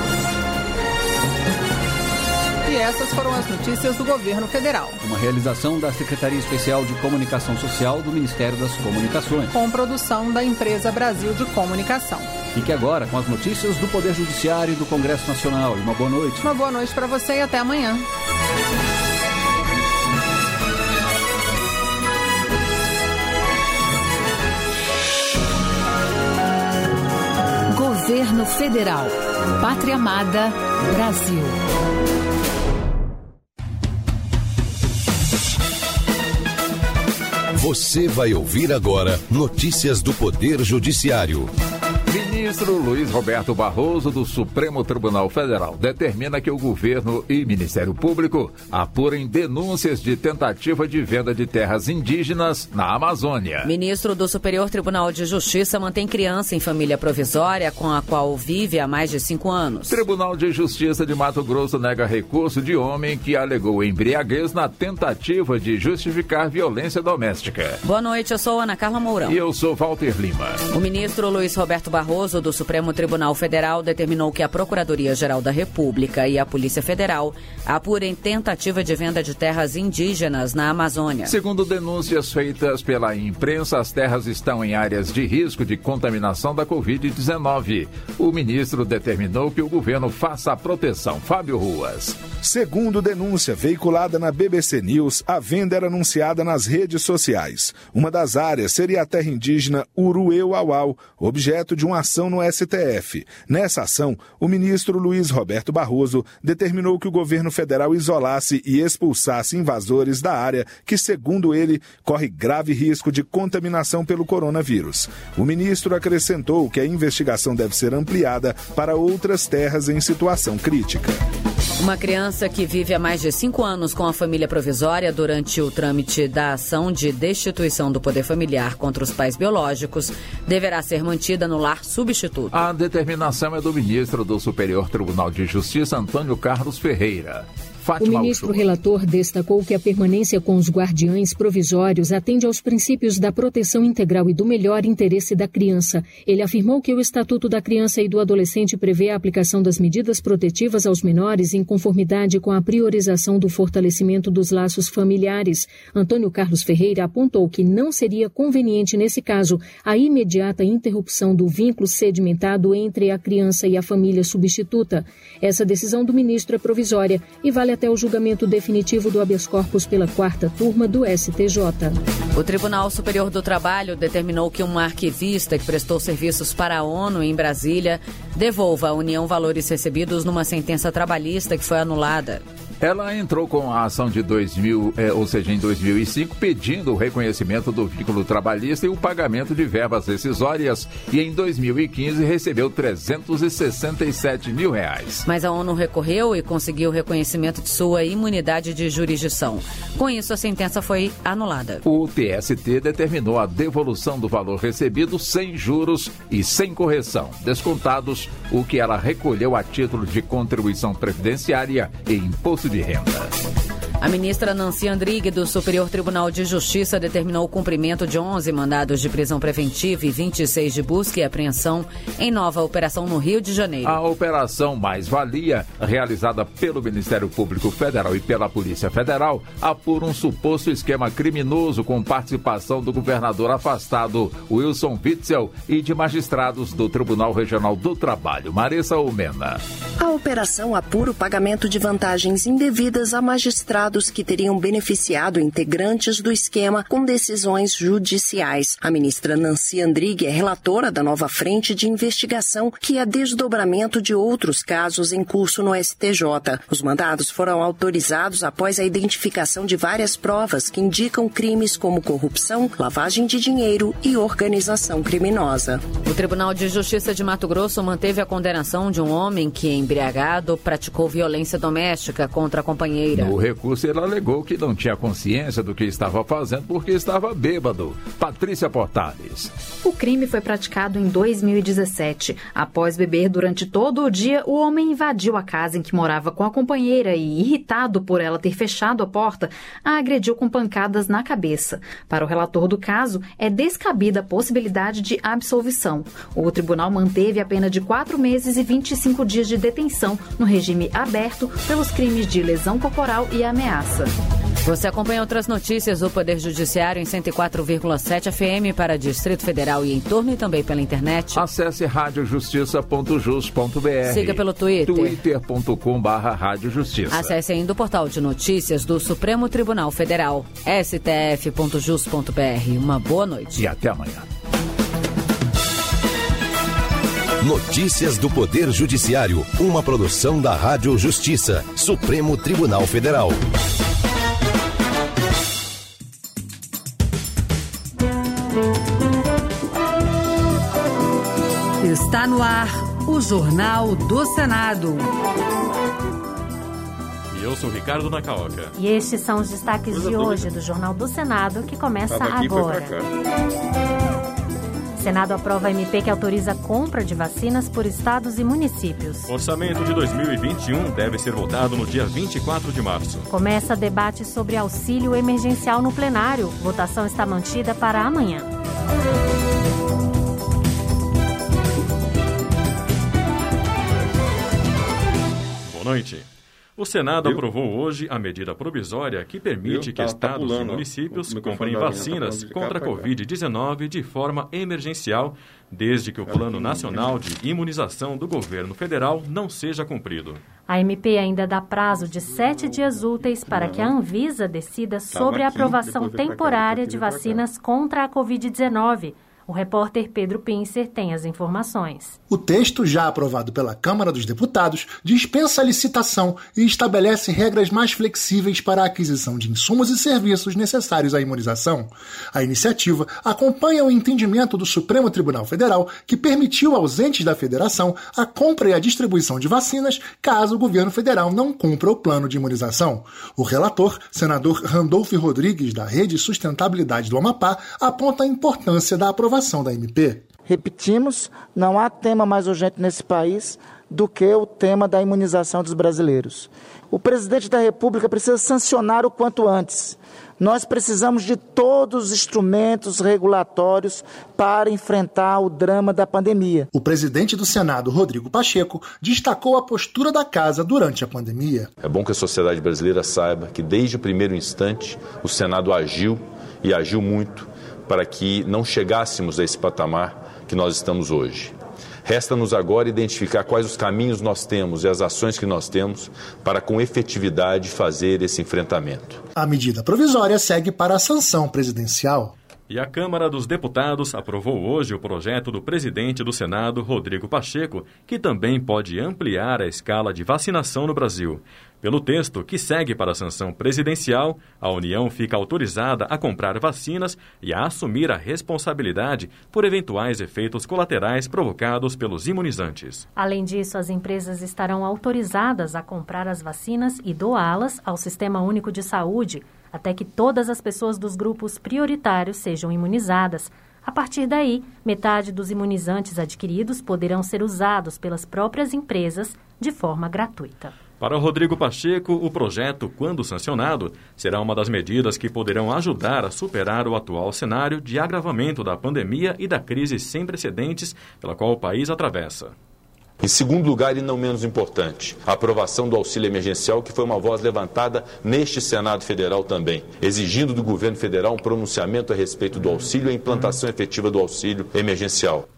E essas foram as notícias do Governo Federal. Uma realização da Secretaria Especial de Comunicação Social do Ministério das Comunicações. Com produção da Empresa Brasil de Comunicação. Fique agora com as notícias do Poder Judiciário e do Congresso Nacional. E uma boa noite. Uma boa noite para você e até amanhã. Governo Federal. Pátria Amada, Brasil. Você vai ouvir agora notícias do Poder Judiciário. Ministro Luiz Roberto Barroso, do Supremo Tribunal Federal, determina que o governo e Ministério Público apurem denúncias de tentativa de venda de terras indígenas na Amazônia. Ministro do Superior Tribunal de Justiça mantém criança em família provisória com a qual vive há mais de cinco anos. Tribunal de Justiça de Mato Grosso nega recurso de homem que alegou embriaguez na tentativa de justificar violência doméstica. Boa noite, eu sou Ana Carla Mourão. E eu sou Walter Lima. O ministro Luiz Roberto Barroso, do Supremo Tribunal Federal, determinou que a Procuradoria-Geral da República e a Polícia Federal apurem tentativa de venda de terras indígenas na Amazônia. Segundo denúncias feitas pela imprensa, as terras estão em áreas de risco de contaminação da covid dezenove. O ministro determinou que o governo faça a proteção. Fábio Ruas. Segundo denúncia veiculada na B B C News, a venda era anunciada nas redes sociais. Uma das áreas seria a terra indígena Uruê-Uauau, objeto de uma ação no S T F. Nessa ação, o ministro Luiz Roberto Barroso determinou que o governo federal isolasse e expulsasse invasores da área que, segundo ele, corre grave risco de contaminação pelo coronavírus. O ministro acrescentou que a investigação deve ser ampliada para outras terras em situação crítica. Uma criança que vive há mais de cinco anos com a família provisória durante o trâmite da ação de destituição do poder familiar contra os pais biológicos deverá ser mantida no lar substituto. A determinação é do ministro do Superior Tribunal de Justiça, Antônio Carlos Ferreira. O ministro relator destacou que a permanência com os guardiães provisórios atende aos princípios da proteção integral e do melhor interesse da criança. Ele afirmou que o Estatuto da Criança e do Adolescente prevê a aplicação das medidas protetivas aos menores em conformidade com a priorização do fortalecimento dos laços familiares. Antônio Carlos Ferreira apontou que não seria conveniente, nesse caso, a imediata interrupção do vínculo sedimentado entre a criança e a família substituta. Essa decisão do ministro é provisória e vale até o julgamento definitivo do habeas corpus pela quarta turma do S T J. O Tribunal Superior do Trabalho determinou que uma arquivista que prestou serviços para a ONU em Brasília devolva à União valores recebidos numa sentença trabalhista que foi anulada. Ela entrou com a ação de dois mil, é, ou seja, em dois mil e cinco, pedindo o reconhecimento do vínculo trabalhista e o pagamento de verbas rescisórias, e em dois mil e quinze recebeu trezentos e sessenta e sete mil reais. Mas a ONU recorreu e conseguiu o reconhecimento de sua imunidade de jurisdição. Com isso, a sentença foi anulada. O T S T determinou a devolução do valor recebido sem juros e sem correção, descontados o que ela recolheu a título de contribuição previdenciária e imposto de renda. A ministra Nancy Andrighi, do Superior Tribunal de Justiça, determinou o cumprimento de onze mandados de prisão preventiva e vinte e seis de busca e apreensão em nova operação no Rio de Janeiro. A operação Mais Valia, realizada pelo Ministério Público Federal e pela Polícia Federal, apura um suposto esquema criminoso com participação do governador afastado Wilson Witzel e de magistrados do Tribunal Regional do Trabalho. Marissa Almena. A operação apura o pagamento de vantagens indevidas a magistrados que teriam beneficiado integrantes do esquema com decisões judiciais. A ministra Nancy Andrighi é relatora da nova frente de investigação, que é desdobramento de outros casos em curso no S T J. Os mandados foram autorizados após a identificação de várias provas que indicam crimes como corrupção, lavagem de dinheiro e organização criminosa. O Tribunal de Justiça de Mato Grosso manteve a condenação de um homem que, embriagado, praticou violência doméstica contra a companheira. No recurso, ele alegou que não tinha consciência do que estava fazendo porque estava bêbado. Patrícia Portales. O crime foi praticado em dois mil e dezessete. Após beber durante todo o dia, o homem invadiu a casa em que morava com a companheira e, irritado por ela ter fechado a porta, a agrediu com pancadas na cabeça. Para o relator do caso, é descabida a possibilidade de absolvição. O tribunal manteve a pena de quatro meses e vinte e cinco dias de detenção no regime aberto pelos crimes de lesão corporal e ameaça. Você acompanha outras notícias do Poder Judiciário em cento e quatro vírgula sete F M para Distrito Federal e em torno e também pela internet. Acesse rádio justiça ponto jus ponto b r. Siga pelo Twitter. twitter ponto com barra rádio justiça. Acesse ainda o portal de notícias do Supremo Tribunal Federal, s t f ponto jus ponto b r. Uma boa noite. E até amanhã. Notícias do Poder Judiciário, uma produção da Rádio Justiça, Supremo Tribunal Federal. Está no ar o Jornal do Senado. E eu sou Ricardo Nacaoca. E estes são os destaques Coisa de hoje do Jornal do Senado, que começa aqui, agora. Senado aprova a M P que autoriza a compra de vacinas por estados e municípios. O orçamento de dois mil e vinte e um deve ser votado no dia vinte e quatro de março. Começa debate sobre auxílio emergencial no plenário. Votação está mantida para amanhã. Boa noite. O Senado Eu? aprovou hoje a medida provisória que permite Eu? que tá, estados tá pulando, e municípios comprem vacinas tá contra a covid dezenove de forma emergencial, desde que o Plano Nacional de Imunização do Governo Federal não seja cumprido. A M P ainda dá prazo de sete dias úteis para que a Anvisa decida sobre a aprovação temporária de vacinas contra a covid dezenove. O repórter Pedro Pincer tem as informações. O texto, já aprovado pela Câmara dos Deputados, dispensa a licitação e estabelece regras mais flexíveis para a aquisição de insumos e serviços necessários à imunização. A iniciativa acompanha o entendimento do Supremo Tribunal Federal, que permitiu aos entes da federação a compra e a distribuição de vacinas caso o governo federal não cumpra o plano de imunização. O relator, senador Randolfo Rodrigues, da Rede Sustentabilidade do Amapá, aponta a importância da aprovação da M P. Repetimos, não há tema mais urgente nesse país do que o tema da imunização dos brasileiros. O presidente da República precisa sancionar o quanto antes. Nós precisamos de todos os instrumentos regulatórios para enfrentar o drama da pandemia. O presidente do Senado, Rodrigo Pacheco, destacou a postura da casa durante a pandemia. É bom que a sociedade brasileira saiba que desde o primeiro instante o Senado agiu e agiu muito para que não chegássemos a esse patamar que nós estamos hoje. Resta-nos agora identificar quais os caminhos nós temos e as ações que nós temos para, com efetividade, fazer esse enfrentamento. A medida provisória segue para a sanção presidencial. E a Câmara dos Deputados aprovou hoje o projeto do presidente do Senado, Rodrigo Pacheco, que também pode ampliar a escala de vacinação no Brasil. Pelo texto, que segue para a sanção presidencial, a União fica autorizada a comprar vacinas e a assumir a responsabilidade por eventuais efeitos colaterais provocados pelos imunizantes. Além disso, as empresas estarão autorizadas a comprar as vacinas e doá-las ao Sistema Único de Saúde, até que todas as pessoas dos grupos prioritários sejam imunizadas. A partir daí, metade dos imunizantes adquiridos poderão ser usados pelas próprias empresas de forma gratuita. Para Rodrigo Pacheco, o projeto, quando sancionado, será uma das medidas que poderão ajudar a superar o atual cenário de agravamento da pandemia e da crise sem precedentes pela qual o país atravessa. Em segundo lugar, e não menos importante, a aprovação do auxílio emergencial, que foi uma voz levantada neste Senado Federal também, exigindo do governo federal um pronunciamento a respeito do auxílio e a implantação efetiva do auxílio emergencial.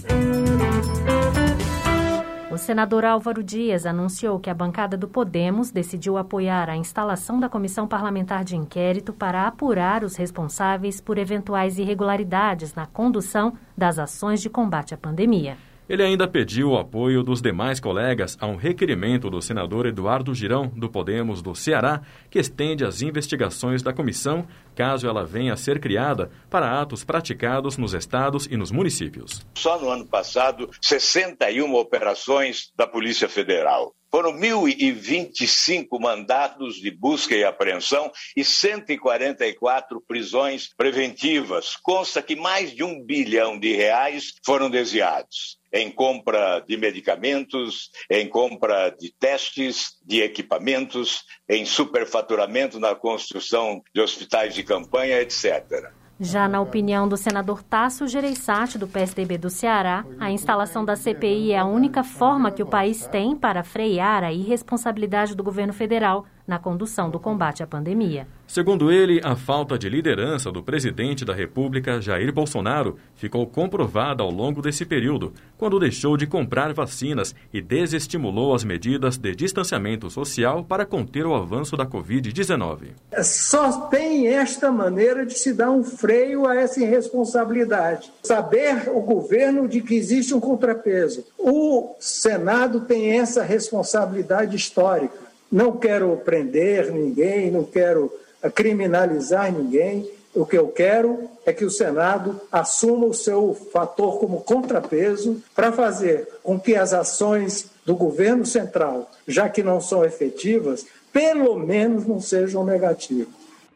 O senador Álvaro Dias anunciou que a bancada do Podemos decidiu apoiar a instalação da Comissão Parlamentar de Inquérito para apurar os responsáveis por eventuais irregularidades na condução das ações de combate à pandemia. Ele ainda pediu o apoio dos demais colegas a um requerimento do senador Eduardo Girão, do Podemos do Ceará, que estende as investigações da comissão, caso ela venha a ser criada, para atos praticados nos estados e nos municípios. Só no ano passado, sessenta e uma operações da Polícia Federal. Foram mil e vinte e cinco mandados de busca e apreensão e cento e quarenta e quatro prisões preventivas. Consta que mais de um bilhão de reais foram desviados em compra de medicamentos, em compra de testes, de equipamentos, em superfaturamento na construção de hospitais de campanha, etcétera. Já na opinião do senador Tasso Gereissati, do P S D B do Ceará, a instalação da C P I é a única forma que o país tem para frear a irresponsabilidade do governo federal na condução do combate à pandemia. Segundo ele, a falta de liderança do presidente da República, Jair Bolsonaro, ficou comprovada ao longo desse período, quando deixou de comprar vacinas e desestimulou as medidas de distanciamento social para conter o avanço da covid dezenove. Só tem esta maneira de se dar um freio a essa irresponsabilidade. Saber o governo de que existe um contrapeso. O Senado tem essa responsabilidade histórica. Não quero prender ninguém, não quero criminalizar ninguém. O que eu quero é que o Senado assuma o seu fator como contrapeso para fazer com que as ações do governo central, já que não são efetivas, pelo menos não sejam negativas.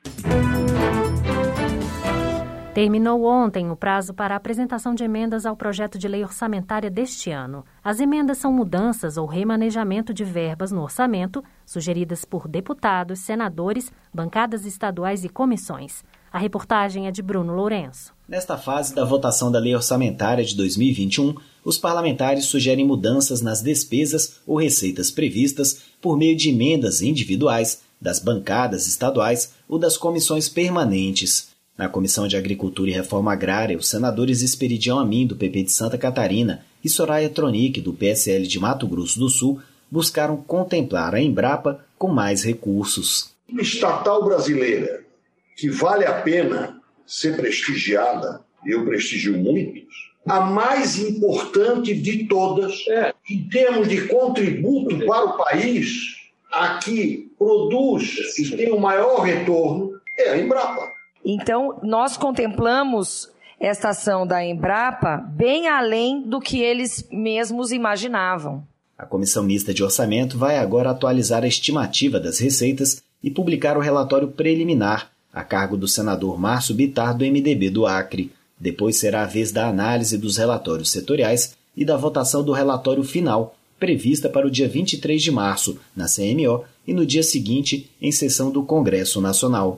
Terminou ontem o prazo para a apresentação de emendas ao projeto de lei orçamentária deste ano. As emendas são mudanças ou remanejamento de verbas no orçamento, sugeridas por deputados, senadores, bancadas estaduais e comissões. A reportagem é de Bruno Lourenço. Nesta fase da votação da lei orçamentária de dois mil e vinte e um, os parlamentares sugerem mudanças nas despesas ou receitas previstas por meio de emendas individuais, das bancadas estaduais ou das comissões permanentes. Na Comissão de Agricultura e Reforma Agrária, os senadores Esperidião Amin, do P P de Santa Catarina, e Soraya Tronic, do P S L de Mato Grosso do Sul, buscaram contemplar a Embrapa com mais recursos. Uma estatal brasileira que vale a pena ser prestigiada, eu prestigio muitos, a mais importante de todas, é, em termos de contributo para o país, a que produz e tem o maior retorno, é a Embrapa. Então, nós contemplamos esta ação da Embrapa bem além do que eles mesmos imaginavam. A Comissão Mista de Orçamento vai agora atualizar a estimativa das receitas e publicar o relatório preliminar, a cargo do senador Márcio Bittar, do M D B do Acre. Depois será a vez da análise dos relatórios setoriais e da votação do relatório final, prevista para o dia vinte e três de março, na C M O, e no dia seguinte, em sessão do Congresso Nacional.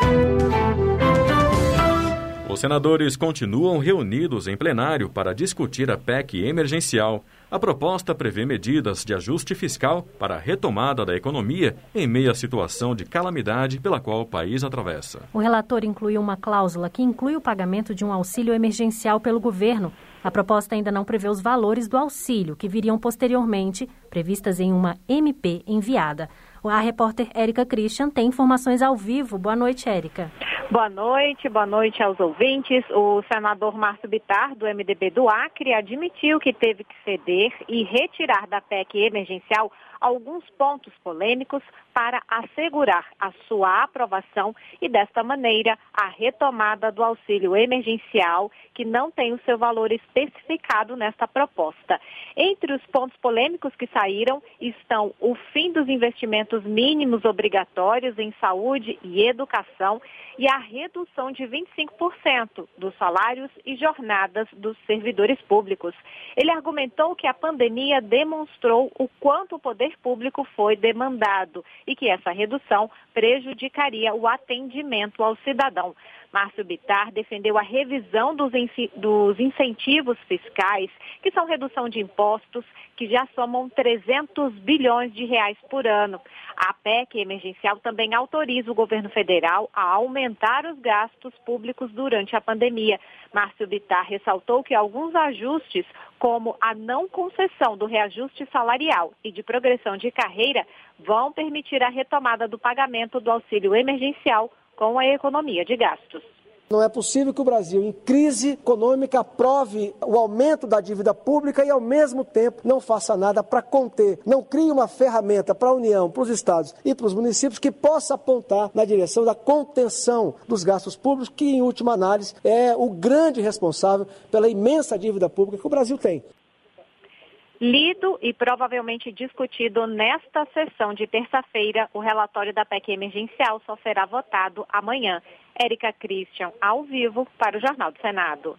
Os senadores continuam reunidos em plenário para discutir a P E C emergencial. A proposta prevê medidas de ajuste fiscal para a retomada da economia em meio à situação de calamidade pela qual o país atravessa. O relator incluiu uma cláusula que inclui o pagamento de um auxílio emergencial pelo governo. A proposta ainda não prevê os valores do auxílio, que viriam posteriormente, previstas em uma M P enviada. A repórter Érica Christian tem informações ao vivo. Boa noite, Érica. Boa noite, boa noite aos ouvintes. O senador Márcio Bittar, do M D B do Acre, admitiu que teve que ceder e retirar da P E C emergencial alguns pontos polêmicos para assegurar a sua aprovação e, desta maneira, a retomada do auxílio emergencial, que não tem o seu valor especificado nesta proposta. Entre os pontos polêmicos que saíram estão o fim dos investimentos mínimos obrigatórios em saúde e educação e a redução de vinte e cinco por cento dos salários e jornadas dos servidores públicos. Ele argumentou que a pandemia demonstrou o quanto o poder público foi demandado e que essa redução prejudicaria o atendimento ao cidadão. Márcio Bittar defendeu a revisão dos, dos incentivos fiscais, que são redução de impostos, que já somam trezentos bilhões de reais por ano. A P E C emergencial também autoriza o governo federal a aumentar os gastos públicos durante a pandemia. Márcio Bittar ressaltou que alguns ajustes, como a não concessão do reajuste salarial e de progressão de carreira, vão permitir a retomada do pagamento do auxílio emergencial com a economia de gastos. Não é possível que o Brasil, em crise econômica, aprove o aumento da dívida pública e, ao mesmo tempo, não faça nada para conter, não crie uma ferramenta para a União, para os estados e para os municípios que possa apontar na direção da contenção dos gastos públicos, que, em última análise, é o grande responsável pela imensa dívida pública que o Brasil tem. Lido e provavelmente discutido nesta sessão de terça-feira, o relatório da P E C emergencial só será votado amanhã. Érica Christian, ao vivo, para o Jornal do Senado.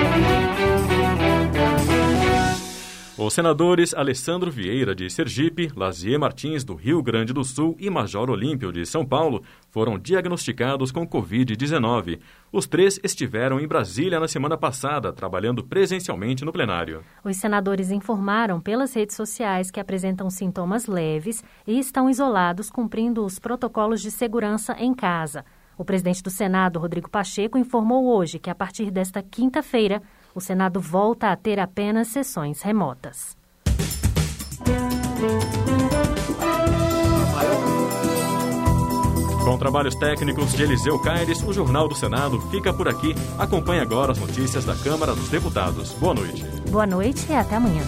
Os senadores Alessandro Vieira, de Sergipe, Lazier Martins, do Rio Grande do Sul e Major Olímpio, de São Paulo, foram diagnosticados com covid dezenove. Os três estiveram em Brasília na semana passada, trabalhando presencialmente no plenário. Os senadores informaram pelas redes sociais que apresentam sintomas leves e estão isolados, cumprindo os protocolos de segurança em casa. O presidente do Senado, Rodrigo Pacheco, informou hoje que, a partir desta quinta-feira, o Senado volta a ter apenas sessões remotas. Com trabalhos técnicos de Eliseu Caires, o Jornal do Senado fica por aqui. Acompanhe agora as notícias da Câmara dos Deputados. Boa noite. Boa noite e até amanhã.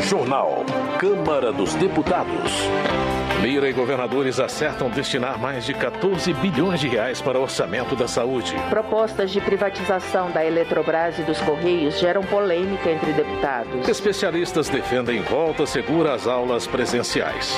Jornal. Câmara dos Deputados. Lira e governadores acertam destinar mais de quatorze bilhões de reais para o orçamento da saúde. Propostas de privatização da Eletrobras e dos Correios geram polêmica entre deputados. Especialistas defendem volta segura às aulas presenciais.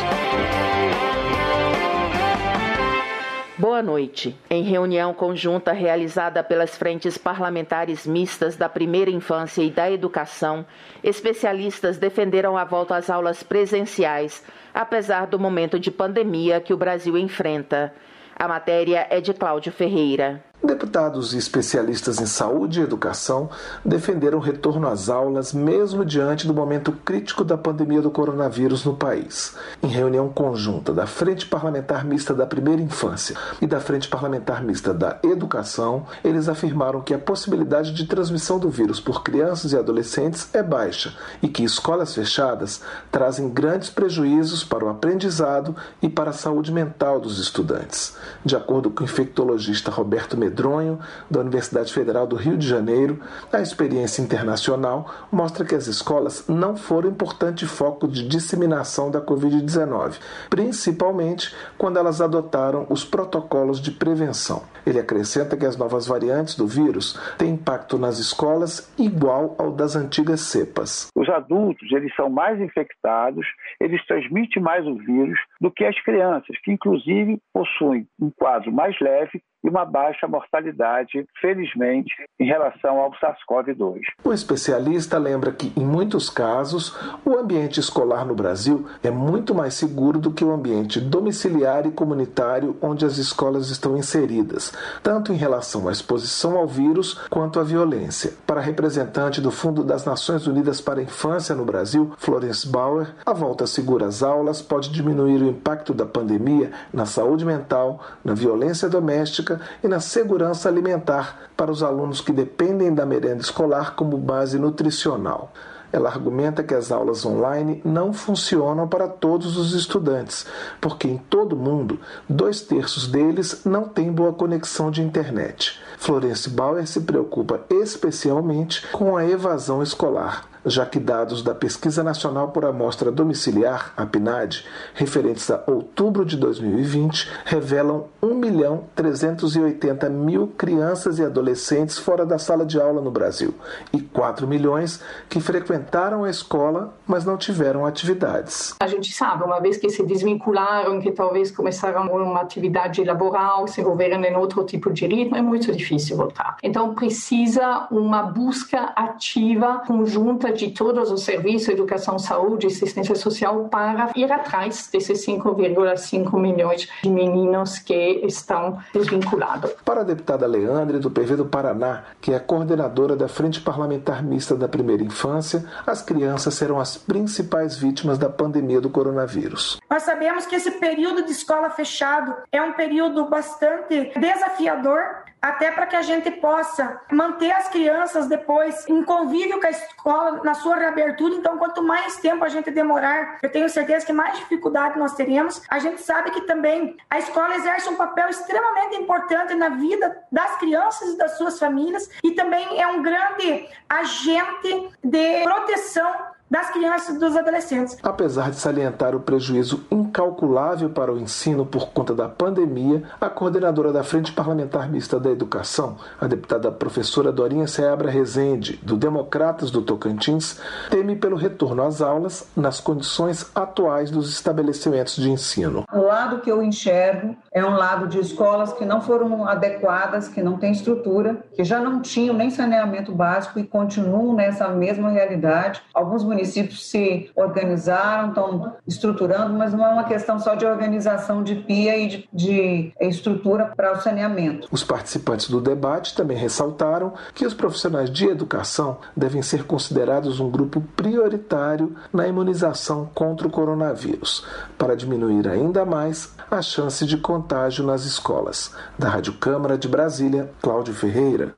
Boa noite. Em reunião conjunta realizada pelas frentes parlamentares mistas da primeira infância e da educação, especialistas defenderam a volta às aulas presenciais, apesar do momento de pandemia que o Brasil enfrenta. A matéria é de Cláudio Ferreira. Deputados e especialistas em saúde e educação defenderam o retorno às aulas mesmo diante do momento crítico da pandemia do coronavírus no país. Em reunião conjunta da Frente Parlamentar Mista da Primeira Infância e da Frente Parlamentar Mista da Educação, eles afirmaram que a possibilidade de transmissão do vírus por crianças e adolescentes é baixa e que escolas fechadas trazem grandes prejuízos para o aprendizado e para a saúde mental dos estudantes. De acordo com o infectologista Roberto Medronho, da Universidade Federal do Rio de Janeiro, a experiência internacional mostra que as escolas não foram importante foco de disseminação da covid dezenove, principalmente quando elas adotaram os protocolos de prevenção. Ele acrescenta que as novas variantes do vírus têm impacto nas escolas igual ao das antigas cepas. Os adultos, eles são mais infectados, eles transmitem mais o vírus do que as crianças, que inclusive possuem um quadro mais leve e uma baixa mortalidade, felizmente, em relação ao SARS-CoV dois. O especialista lembra que, em muitos casos, o ambiente escolar no Brasil é muito mais seguro do que o ambiente domiciliar e comunitário onde as escolas estão inseridas, tanto em relação à exposição ao vírus quanto à violência. Para a representante do Fundo das Nações Unidas para a Infância no Brasil, Florence Bauer, a volta segura às aulas pode diminuir o impacto da pandemia na saúde mental, na violência doméstica e na segurança alimentar para os alunos que dependem da merenda escolar como base nutricional. Ela argumenta que as aulas online não funcionam para todos os estudantes, porque em todo o mundo, dois terços deles não têm boa conexão de internet. Florence Bauer se preocupa especialmente com a evasão escolar, já que dados da Pesquisa Nacional por Amostra Domiciliar, a PNAD, referentes a outubro de dois mil e vinte, revelam um milhão trezentos e oitenta mil crianças e adolescentes fora da sala de aula no Brasil e quatro milhões que frequentaram a escola, mas não tiveram atividades. A gente sabe, uma vez que se desvincularam, que talvez começaram uma atividade laboral, se envolveram em outro tipo de ritmo, é muito difícil voltar. Então precisa uma busca ativa, conjunta de todos os serviços, educação, saúde e assistência social para ir atrás desses cinco vírgula cinco milhões de meninos que estão desvinculados. Para a deputada Leandre, do P V do Paraná, que é coordenadora da Frente Parlamentar Mista da Primeira Infância, as crianças serão as principais vítimas da pandemia do coronavírus. Nós sabemos que esse período de escola fechado é um período bastante desafiador, até para que a gente possa manter as crianças depois em convívio com a escola na sua reabertura. Então, quanto mais tempo a gente demorar, eu tenho certeza que mais dificuldade nós teremos. A gente sabe que também a escola exerce um papel extremamente importante na vida das crianças e das suas famílias e também é um grande agente de proteção das crianças e dos adolescentes. Apesar de salientar o prejuízo incalculável para o ensino por conta da pandemia, a coordenadora da Frente Parlamentar Mista da Educação, a deputada professora Dorinha Seabra Rezende, do Democratas do Tocantins, teme pelo retorno às aulas nas condições atuais dos estabelecimentos de ensino. O lado que eu enxergo é um lado de escolas que não foram adequadas, que não têm estrutura, que já não tinham nem saneamento básico e continuam nessa mesma realidade. Alguns municípios municípios se organizaram, estão estruturando, mas não é uma questão só de organização de pia e de, de estrutura para o saneamento. Os participantes do debate também ressaltaram que os profissionais de educação devem ser considerados um grupo prioritário na imunização contra o coronavírus, para diminuir ainda mais a chance de contágio nas escolas. Da Rádio Câmara de Brasília, Cláudio Ferreira.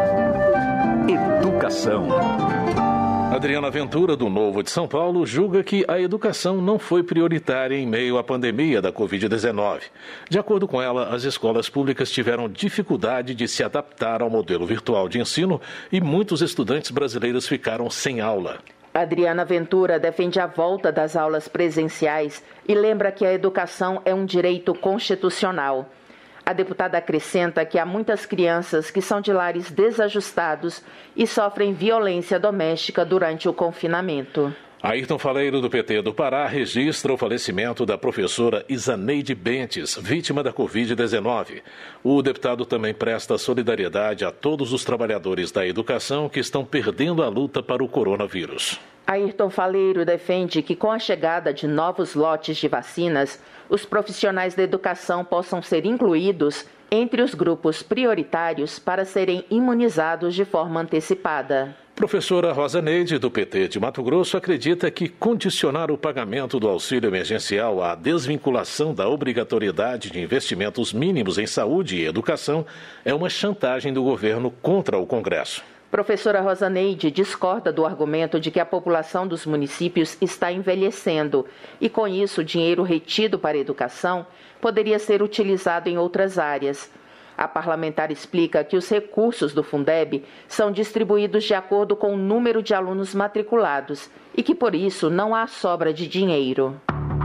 Educação. Adriana Ventura, do Novo de São Paulo, julga que a educação não foi prioritária em meio à pandemia da covid dezenove. De acordo com ela, as escolas públicas tiveram dificuldade de se adaptar ao modelo virtual de ensino e muitos estudantes brasileiros ficaram sem aula. Adriana Ventura defende a volta das aulas presenciais e lembra que a educação é um direito constitucional. A deputada acrescenta que há muitas crianças que são de lares desajustados e sofrem violência doméstica durante o confinamento. Ayrton Faleiro, do P T do Pará, registra o falecimento da professora Isaneide Bentes, vítima da covid dezenove. O deputado também presta solidariedade a todos os trabalhadores da educação que estão perdendo a luta para o coronavírus. Ayrton Faleiro defende que, com a chegada de novos lotes de vacinas, os profissionais da educação possam ser incluídos entre os grupos prioritários para serem imunizados de forma antecipada. Professora Rosa Neide, do P T de Mato Grosso, acredita que condicionar o pagamento do auxílio emergencial à desvinculação da obrigatoriedade de investimentos mínimos em saúde e educação é uma chantagem do governo contra o Congresso. Professora Rosa Neide discorda do argumento de que a população dos municípios está envelhecendo e, com isso, o dinheiro retido para a educação poderia ser utilizado em outras áreas. A parlamentar explica que os recursos do Fundeb são distribuídos de acordo com o número de alunos matriculados e que, por isso, não há sobra de dinheiro.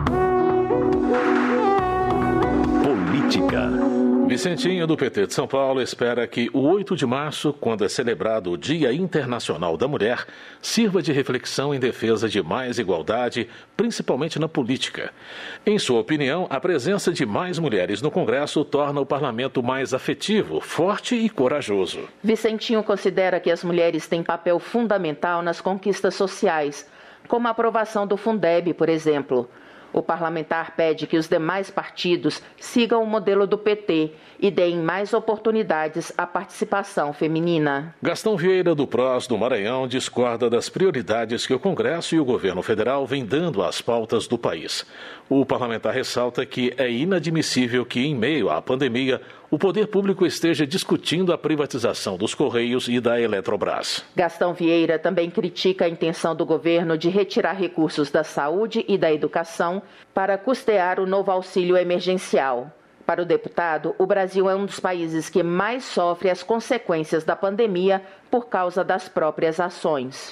Política. Vicentinho, do P T de São Paulo, espera que o oito de março, quando é celebrado o Dia Internacional da Mulher, sirva de reflexão em defesa de mais igualdade, principalmente na política. Em sua opinião, a presença de mais mulheres no Congresso torna o parlamento mais afetivo, forte e corajoso. Vicentinho considera que as mulheres têm papel fundamental nas conquistas sociais, como a aprovação do Fundeb, por exemplo. O parlamentar pede que os demais partidos sigam o modelo do P T e deem mais oportunidades à participação feminina. Gastão Vieira, do P R O S do Maranhão, discorda das prioridades que o Congresso e o governo federal vêm dando às pautas do país. O parlamentar ressalta que é inadmissível que, em meio à pandemia, o poder público esteja discutindo a privatização dos Correios e da Eletrobras. Gastão Vieira também critica a intenção do governo de retirar recursos da saúde e da educação para custear o novo auxílio emergencial. Para o deputado, o Brasil é um dos países que mais sofre as consequências da pandemia por causa das próprias ações.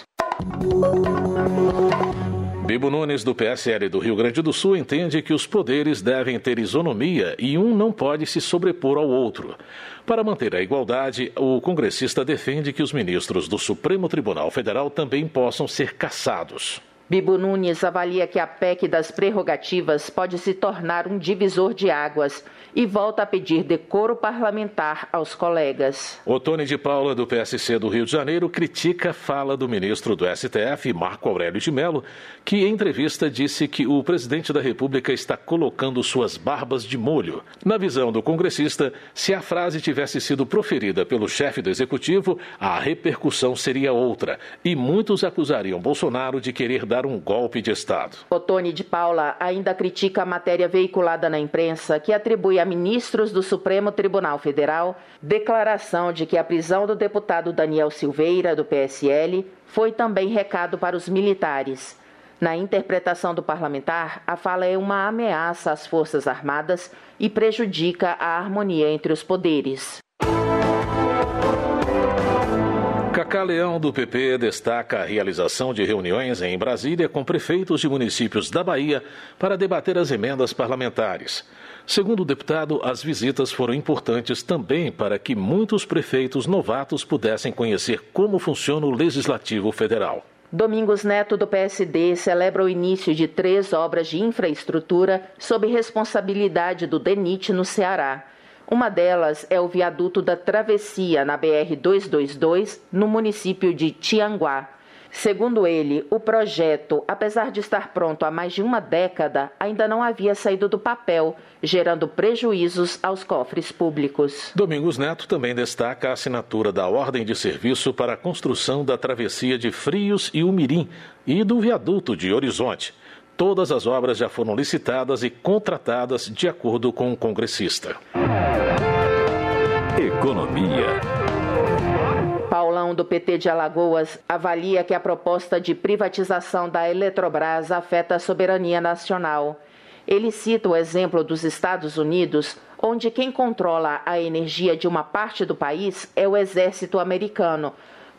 Bibo Nunes, do P S L do Rio Grande do Sul, entende que os poderes devem ter isonomia e um não pode se sobrepor ao outro. Para manter a igualdade, o congressista defende que os ministros do Supremo Tribunal Federal também possam ser cassados. Bibo Nunes avalia que a P E C das prerrogativas pode se tornar um divisor de águas e volta a pedir decoro parlamentar aos colegas. Otone de Paula, do P S C do Rio de Janeiro, critica a fala do ministro do S T F, Marco Aurélio de Mello, que em entrevista disse que o presidente da República está colocando suas barbas de molho. Na visão do congressista, se a frase tivesse sido proferida pelo chefe do executivo, a repercussão seria outra e muitos acusariam Bolsonaro de querer dar um golpe de Estado. Otone de Paula ainda critica a matéria veiculada na imprensa que atribui a ministros do Supremo Tribunal Federal declaração de que a prisão do deputado Daniel Silveira, do P S L, foi também recado para os militares. Na interpretação do parlamentar, a fala é uma ameaça às Forças Armadas e prejudica a harmonia entre os poderes. Cacá Leão, do P P, destaca a realização de reuniões em Brasília com prefeitos de municípios da Bahia para debater as emendas parlamentares. Segundo o deputado, as visitas foram importantes também para que muitos prefeitos novatos pudessem conhecer como funciona o Legislativo Federal. Domingos Neto, do P S D, celebra o início de três obras de infraestrutura sob responsabilidade do DENIT no Ceará. Uma delas é o viaduto da Travessia, na B R duzentos e vinte e dois, no município de Tianguá. Segundo ele, o projeto, apesar de estar pronto há mais de uma década, ainda não havia saído do papel, gerando prejuízos aos cofres públicos. Domingos Neto também destaca a assinatura da ordem de serviço para a construção da Travessia de Frios e Umirim e do viaduto de Horizonte. Todas as obras já foram licitadas e contratadas de acordo com o congressista. Economia. Paulão, do P T de Alagoas, avalia que a proposta de privatização da Eletrobras afeta a soberania nacional. Ele cita o exemplo dos Estados Unidos, onde quem controla a energia de uma parte do país é o exército americano.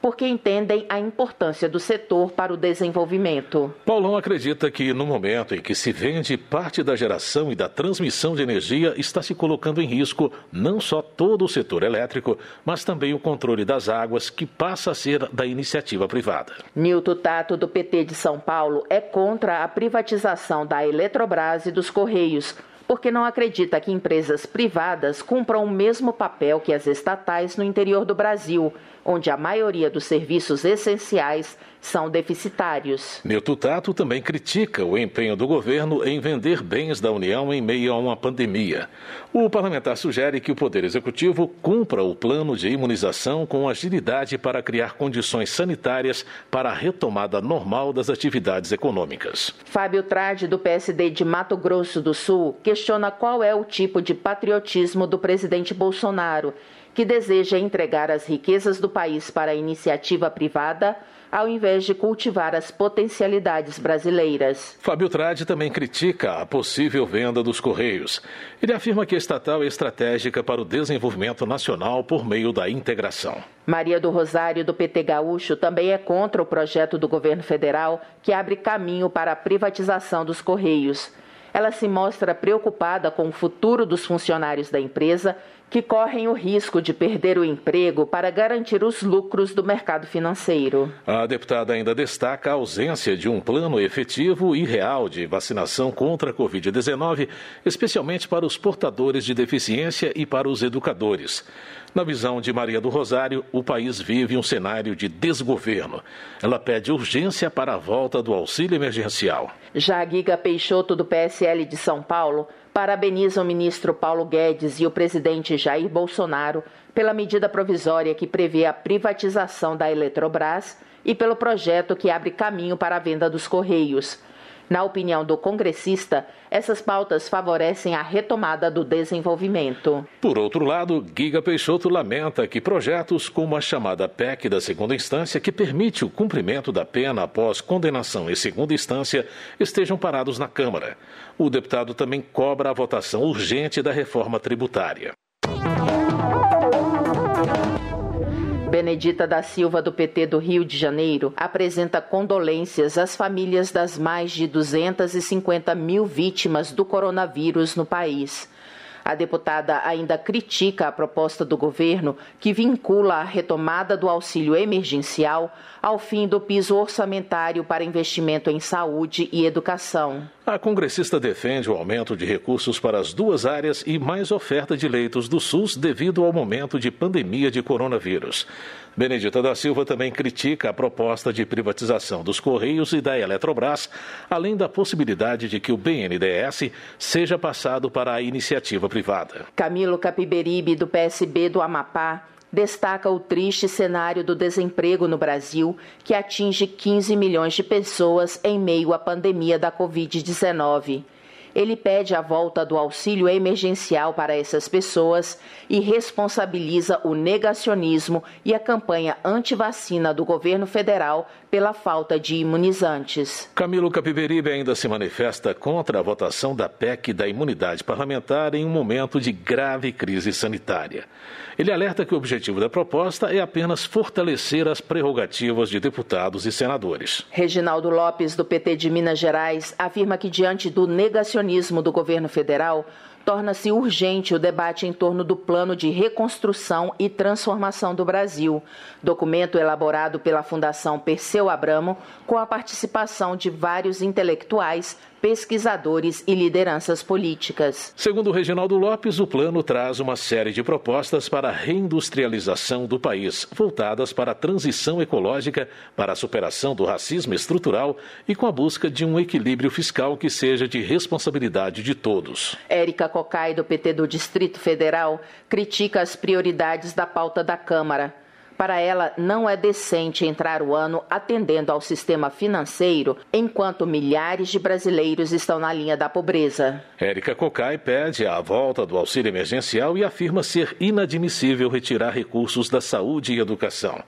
porque entendem a importância do setor para o desenvolvimento. Paulão acredita que no momento em que se vende parte da geração e da transmissão de energia, está se colocando em risco não só todo o setor elétrico, mas também o controle das águas, que passa a ser da iniciativa privada. Nilton Tato, do P T de São Paulo, é contra a privatização da Eletrobras e dos Correios, porque não acredita que empresas privadas cumpram o mesmo papel que as estatais no interior do Brasil, onde a maioria dos serviços essenciais são deficitários. Nilton Tato também critica o empenho do governo em vender bens da União em meio a uma pandemia. O parlamentar sugere que o Poder Executivo cumpra o plano de imunização com agilidade para criar condições sanitárias para a retomada normal das atividades econômicas. Fábio Trade, do P S D de Mato Grosso do Sul, questiona qual é o tipo de patriotismo do presidente Bolsonaro, que deseja entregar as riquezas do país para a iniciativa privada, ao invés de cultivar as potencialidades brasileiras. Fábio Trade também critica a possível venda dos Correios. Ele afirma que a estatal é estratégica para o desenvolvimento nacional por meio da integração. Maria do Rosário, do P T Gaúcho, também é contra o projeto do governo federal que abre caminho para a privatização dos Correios. Ela se mostra preocupada com o futuro dos funcionários da empresa, que correm o risco de perder o emprego para garantir os lucros do mercado financeiro. A deputada ainda destaca a ausência de um plano efetivo e real de vacinação contra a covid dezenove, especialmente para os portadores de deficiência e para os educadores. Na visão de Maria do Rosário, o país vive um cenário de desgoverno. Ela pede urgência para a volta do auxílio emergencial. Já Giga Peixoto, do P S L de São Paulo, parabeniza o ministro Paulo Guedes e o presidente Jair Bolsonaro pela medida provisória que prevê a privatização da Eletrobras e pelo projeto que abre caminho para a venda dos Correios. Na opinião do congressista, essas pautas favorecem a retomada do desenvolvimento. Por outro lado, Giga Peixoto lamenta que projetos como a chamada P E C da segunda instância, que permite o cumprimento da pena após condenação em segunda instância, estejam parados na Câmara. O deputado também cobra a votação urgente da reforma tributária. Benedita da Silva, do P T do Rio de Janeiro, apresenta condolências às famílias das mais de duzentas e cinquenta mil vítimas do coronavírus no país. A deputada ainda critica a proposta do governo que vincula a retomada do auxílio emergencial ao fim do piso orçamentário para investimento em saúde e educação. A congressista defende o aumento de recursos para as duas áreas e mais oferta de leitos do SUS devido ao momento de pandemia de coronavírus. Benedita da Silva também critica a proposta de privatização dos Correios e da Eletrobras, além da possibilidade de que o B N D E S seja passado para a iniciativa privada. Camilo Capiberibe, do P S B do Amapá, destaca o triste cenário do desemprego no Brasil, que atinge quinze milhões de pessoas em meio à pandemia da covid dezenove. Ele pede a volta do auxílio emergencial para essas pessoas e responsabiliza o negacionismo e a campanha anti-vacina do governo federal pela falta de imunizantes. Camilo Capiberibe ainda se manifesta contra a votação da P E C da imunidade parlamentar em um momento de grave crise sanitária. Ele alerta que o objetivo da proposta é apenas fortalecer as prerrogativas de deputados e senadores. Reginaldo Lopes, do P T de Minas Gerais, afirma que diante do negacionismo do governo federal, torna-se urgente o debate em torno do Plano de Reconstrução e Transformação do Brasil, documento elaborado pela Fundação Perseu Abramo, com a participação de vários intelectuais, pesquisadores e lideranças políticas. Segundo Reginaldo Lopes, o plano traz uma série de propostas para a reindustrialização do país, voltadas para a transição ecológica, para a superação do racismo estrutural e com a busca de um equilíbrio fiscal que seja de responsabilidade de todos. Érica Cocai, do P T do Distrito Federal, critica as prioridades da pauta da Câmara. Para ela, não é decente entrar o ano atendendo ao sistema financeiro, enquanto milhares de brasileiros estão na linha da pobreza. Érica Cocai pede a volta do auxílio emergencial e afirma ser inadmissível retirar recursos da saúde e educação.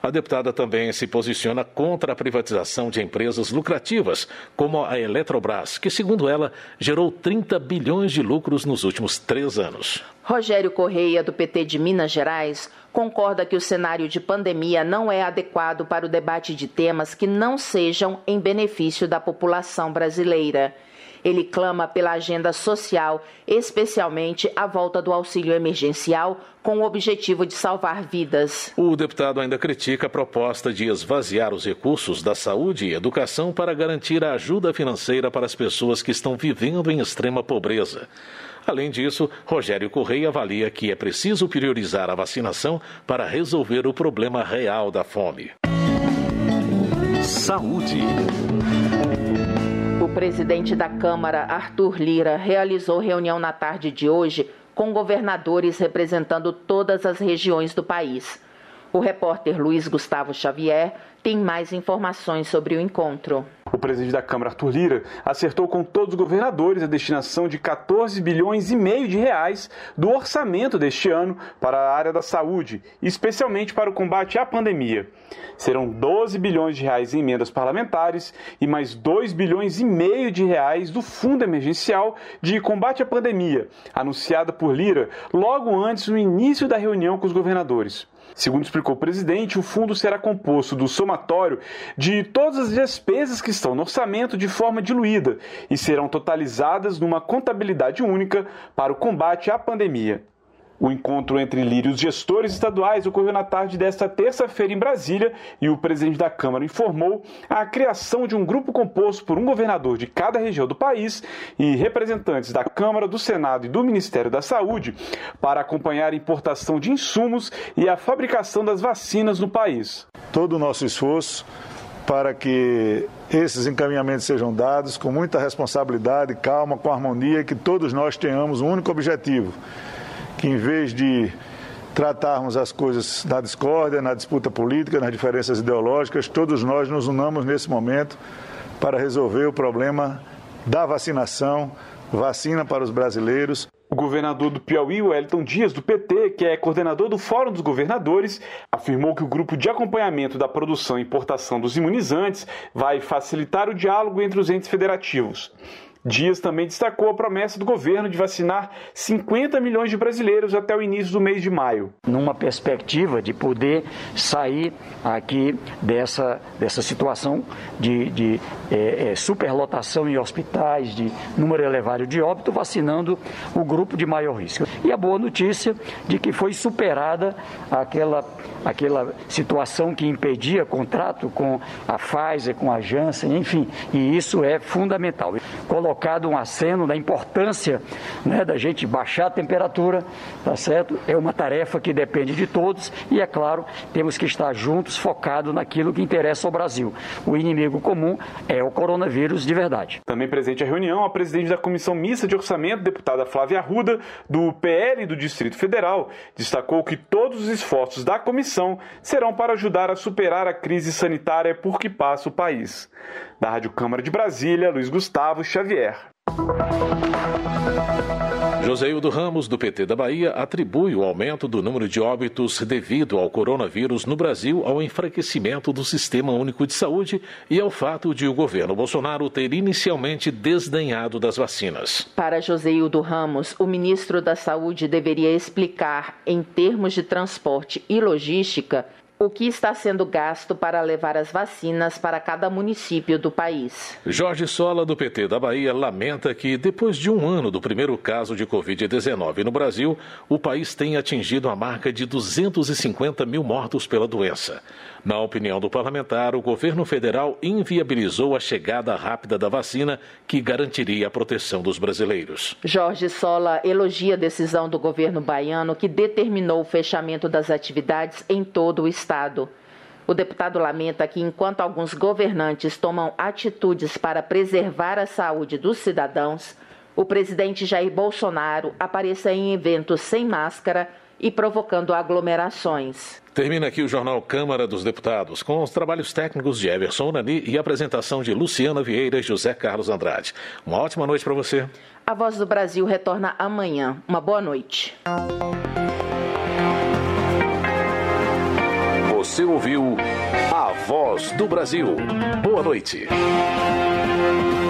A deputada também se posiciona contra a privatização de empresas lucrativas, como a Eletrobras, que, segundo ela, gerou trinta bilhões de lucros nos últimos três anos. Rogério Correia, do P T de Minas Gerais, concorda que o cenário de pandemia não é adequado para o debate de temas que não sejam em benefício da população brasileira. Ele clama pela agenda social, especialmente a volta do auxílio emergencial, com o objetivo de salvar vidas. O deputado ainda critica a proposta de esvaziar os recursos da saúde e educação para garantir a ajuda financeira para as pessoas que estão vivendo em extrema pobreza. Além disso, Rogério Correia avalia que é preciso priorizar a vacinação para resolver o problema real da fome. Saúde. O presidente da Câmara, Arthur Lira, realizou reunião na tarde de hoje com governadores representando todas as regiões do país. O repórter Luiz Gustavo Xavier tem mais informações sobre o encontro. O presidente da Câmara, Arthur Lira, acertou com todos os governadores a destinação de quatorze bilhões e meio de reais do orçamento deste ano para a área da saúde, especialmente para o combate à pandemia. Serão doze bilhões de reais em emendas parlamentares e mais dois bilhões e meio de reais do Fundo Emergencial de Combate à Pandemia, anunciada por Lira logo antes do início da reunião com os governadores. Segundo explicou o presidente, o fundo será composto do somatório de todas as despesas que estão no orçamento de forma diluída e serão totalizadas numa contabilidade única para o combate à pandemia. O encontro entre Lira e os gestores estaduais ocorreu na tarde desta terça-feira em Brasília e o presidente da Câmara informou a criação de um grupo composto por um governador de cada região do país e representantes da Câmara, do Senado e do Ministério da Saúde para acompanhar a importação de insumos e a fabricação das vacinas no país. Todo o nosso esforço para que esses encaminhamentos sejam dados com muita responsabilidade, calma, com harmonia e que todos nós tenhamos um único objetivo, que em vez de tratarmos as coisas na discórdia, na disputa política, nas diferenças ideológicas, todos nós nos unamos nesse momento para resolver o problema da vacinação, vacina para os brasileiros. O governador do Piauí, Wellington Dias, do P T, que é coordenador do Fórum dos Governadores, afirmou que o grupo de acompanhamento da produção e importação dos imunizantes vai facilitar o diálogo entre os entes federativos. Dias também destacou a promessa do governo de vacinar cinquenta milhões de brasileiros até o início do mês de maio. Numa perspectiva de poder sair aqui dessa, dessa situação de, de é, é, superlotação em hospitais, de número elevado de óbito, vacinando o grupo de maior risco. E a boa notícia de que foi superada aquela, aquela situação que impedia contrato com a Pfizer, com a Janssen, enfim, e isso é fundamental. Colocado um aceno da importância, né, da gente baixar a temperatura, tá certo? É uma tarefa que depende de todos e, é claro, temos que estar juntos, focados naquilo que interessa ao Brasil. O inimigo comum é o coronavírus de verdade. Também presente à reunião, a presidente da Comissão Mista de Orçamento, deputada Flávia Arruda, do P L do Distrito Federal, destacou que todos os esforços da comissão serão para ajudar a superar a crise sanitária por que passa o país. Da Rádio Câmara de Brasília, Luiz Gustavo Xavier. Joseildo Ramos, do P T da Bahia, atribui o aumento do número de óbitos devido ao coronavírus no Brasil ao enfraquecimento do Sistema Único de Saúde e ao fato de o governo Bolsonaro ter inicialmente desdenhado das vacinas. Para Joseildo Ramos, o ministro da Saúde deveria explicar, em termos de transporte e logística, o que está sendo gasto para levar as vacinas para cada município do país. Jorge Sola, do P T da Bahia, lamenta que, depois de um ano do primeiro caso de covid dezenove no Brasil, o país tenha atingido a marca de duzentos e cinquenta mil mortos pela doença. Na opinião do parlamentar, o governo federal inviabilizou a chegada rápida da vacina que garantiria a proteção dos brasileiros. Jorge Sola elogia a decisão do governo baiano que determinou o fechamento das atividades em todo o estado. O deputado lamenta que, enquanto alguns governantes tomam atitudes para preservar a saúde dos cidadãos, o presidente Jair Bolsonaro apareça em eventos sem máscara e provocando aglomerações. Termina aqui o Jornal Câmara dos Deputados, com os trabalhos técnicos de Everson Nani e a apresentação de Luciana Vieira e José Carlos Andrade. Uma ótima noite para você. A Voz do Brasil retorna amanhã. Uma boa noite. Você ouviu A Voz do Brasil. Boa noite.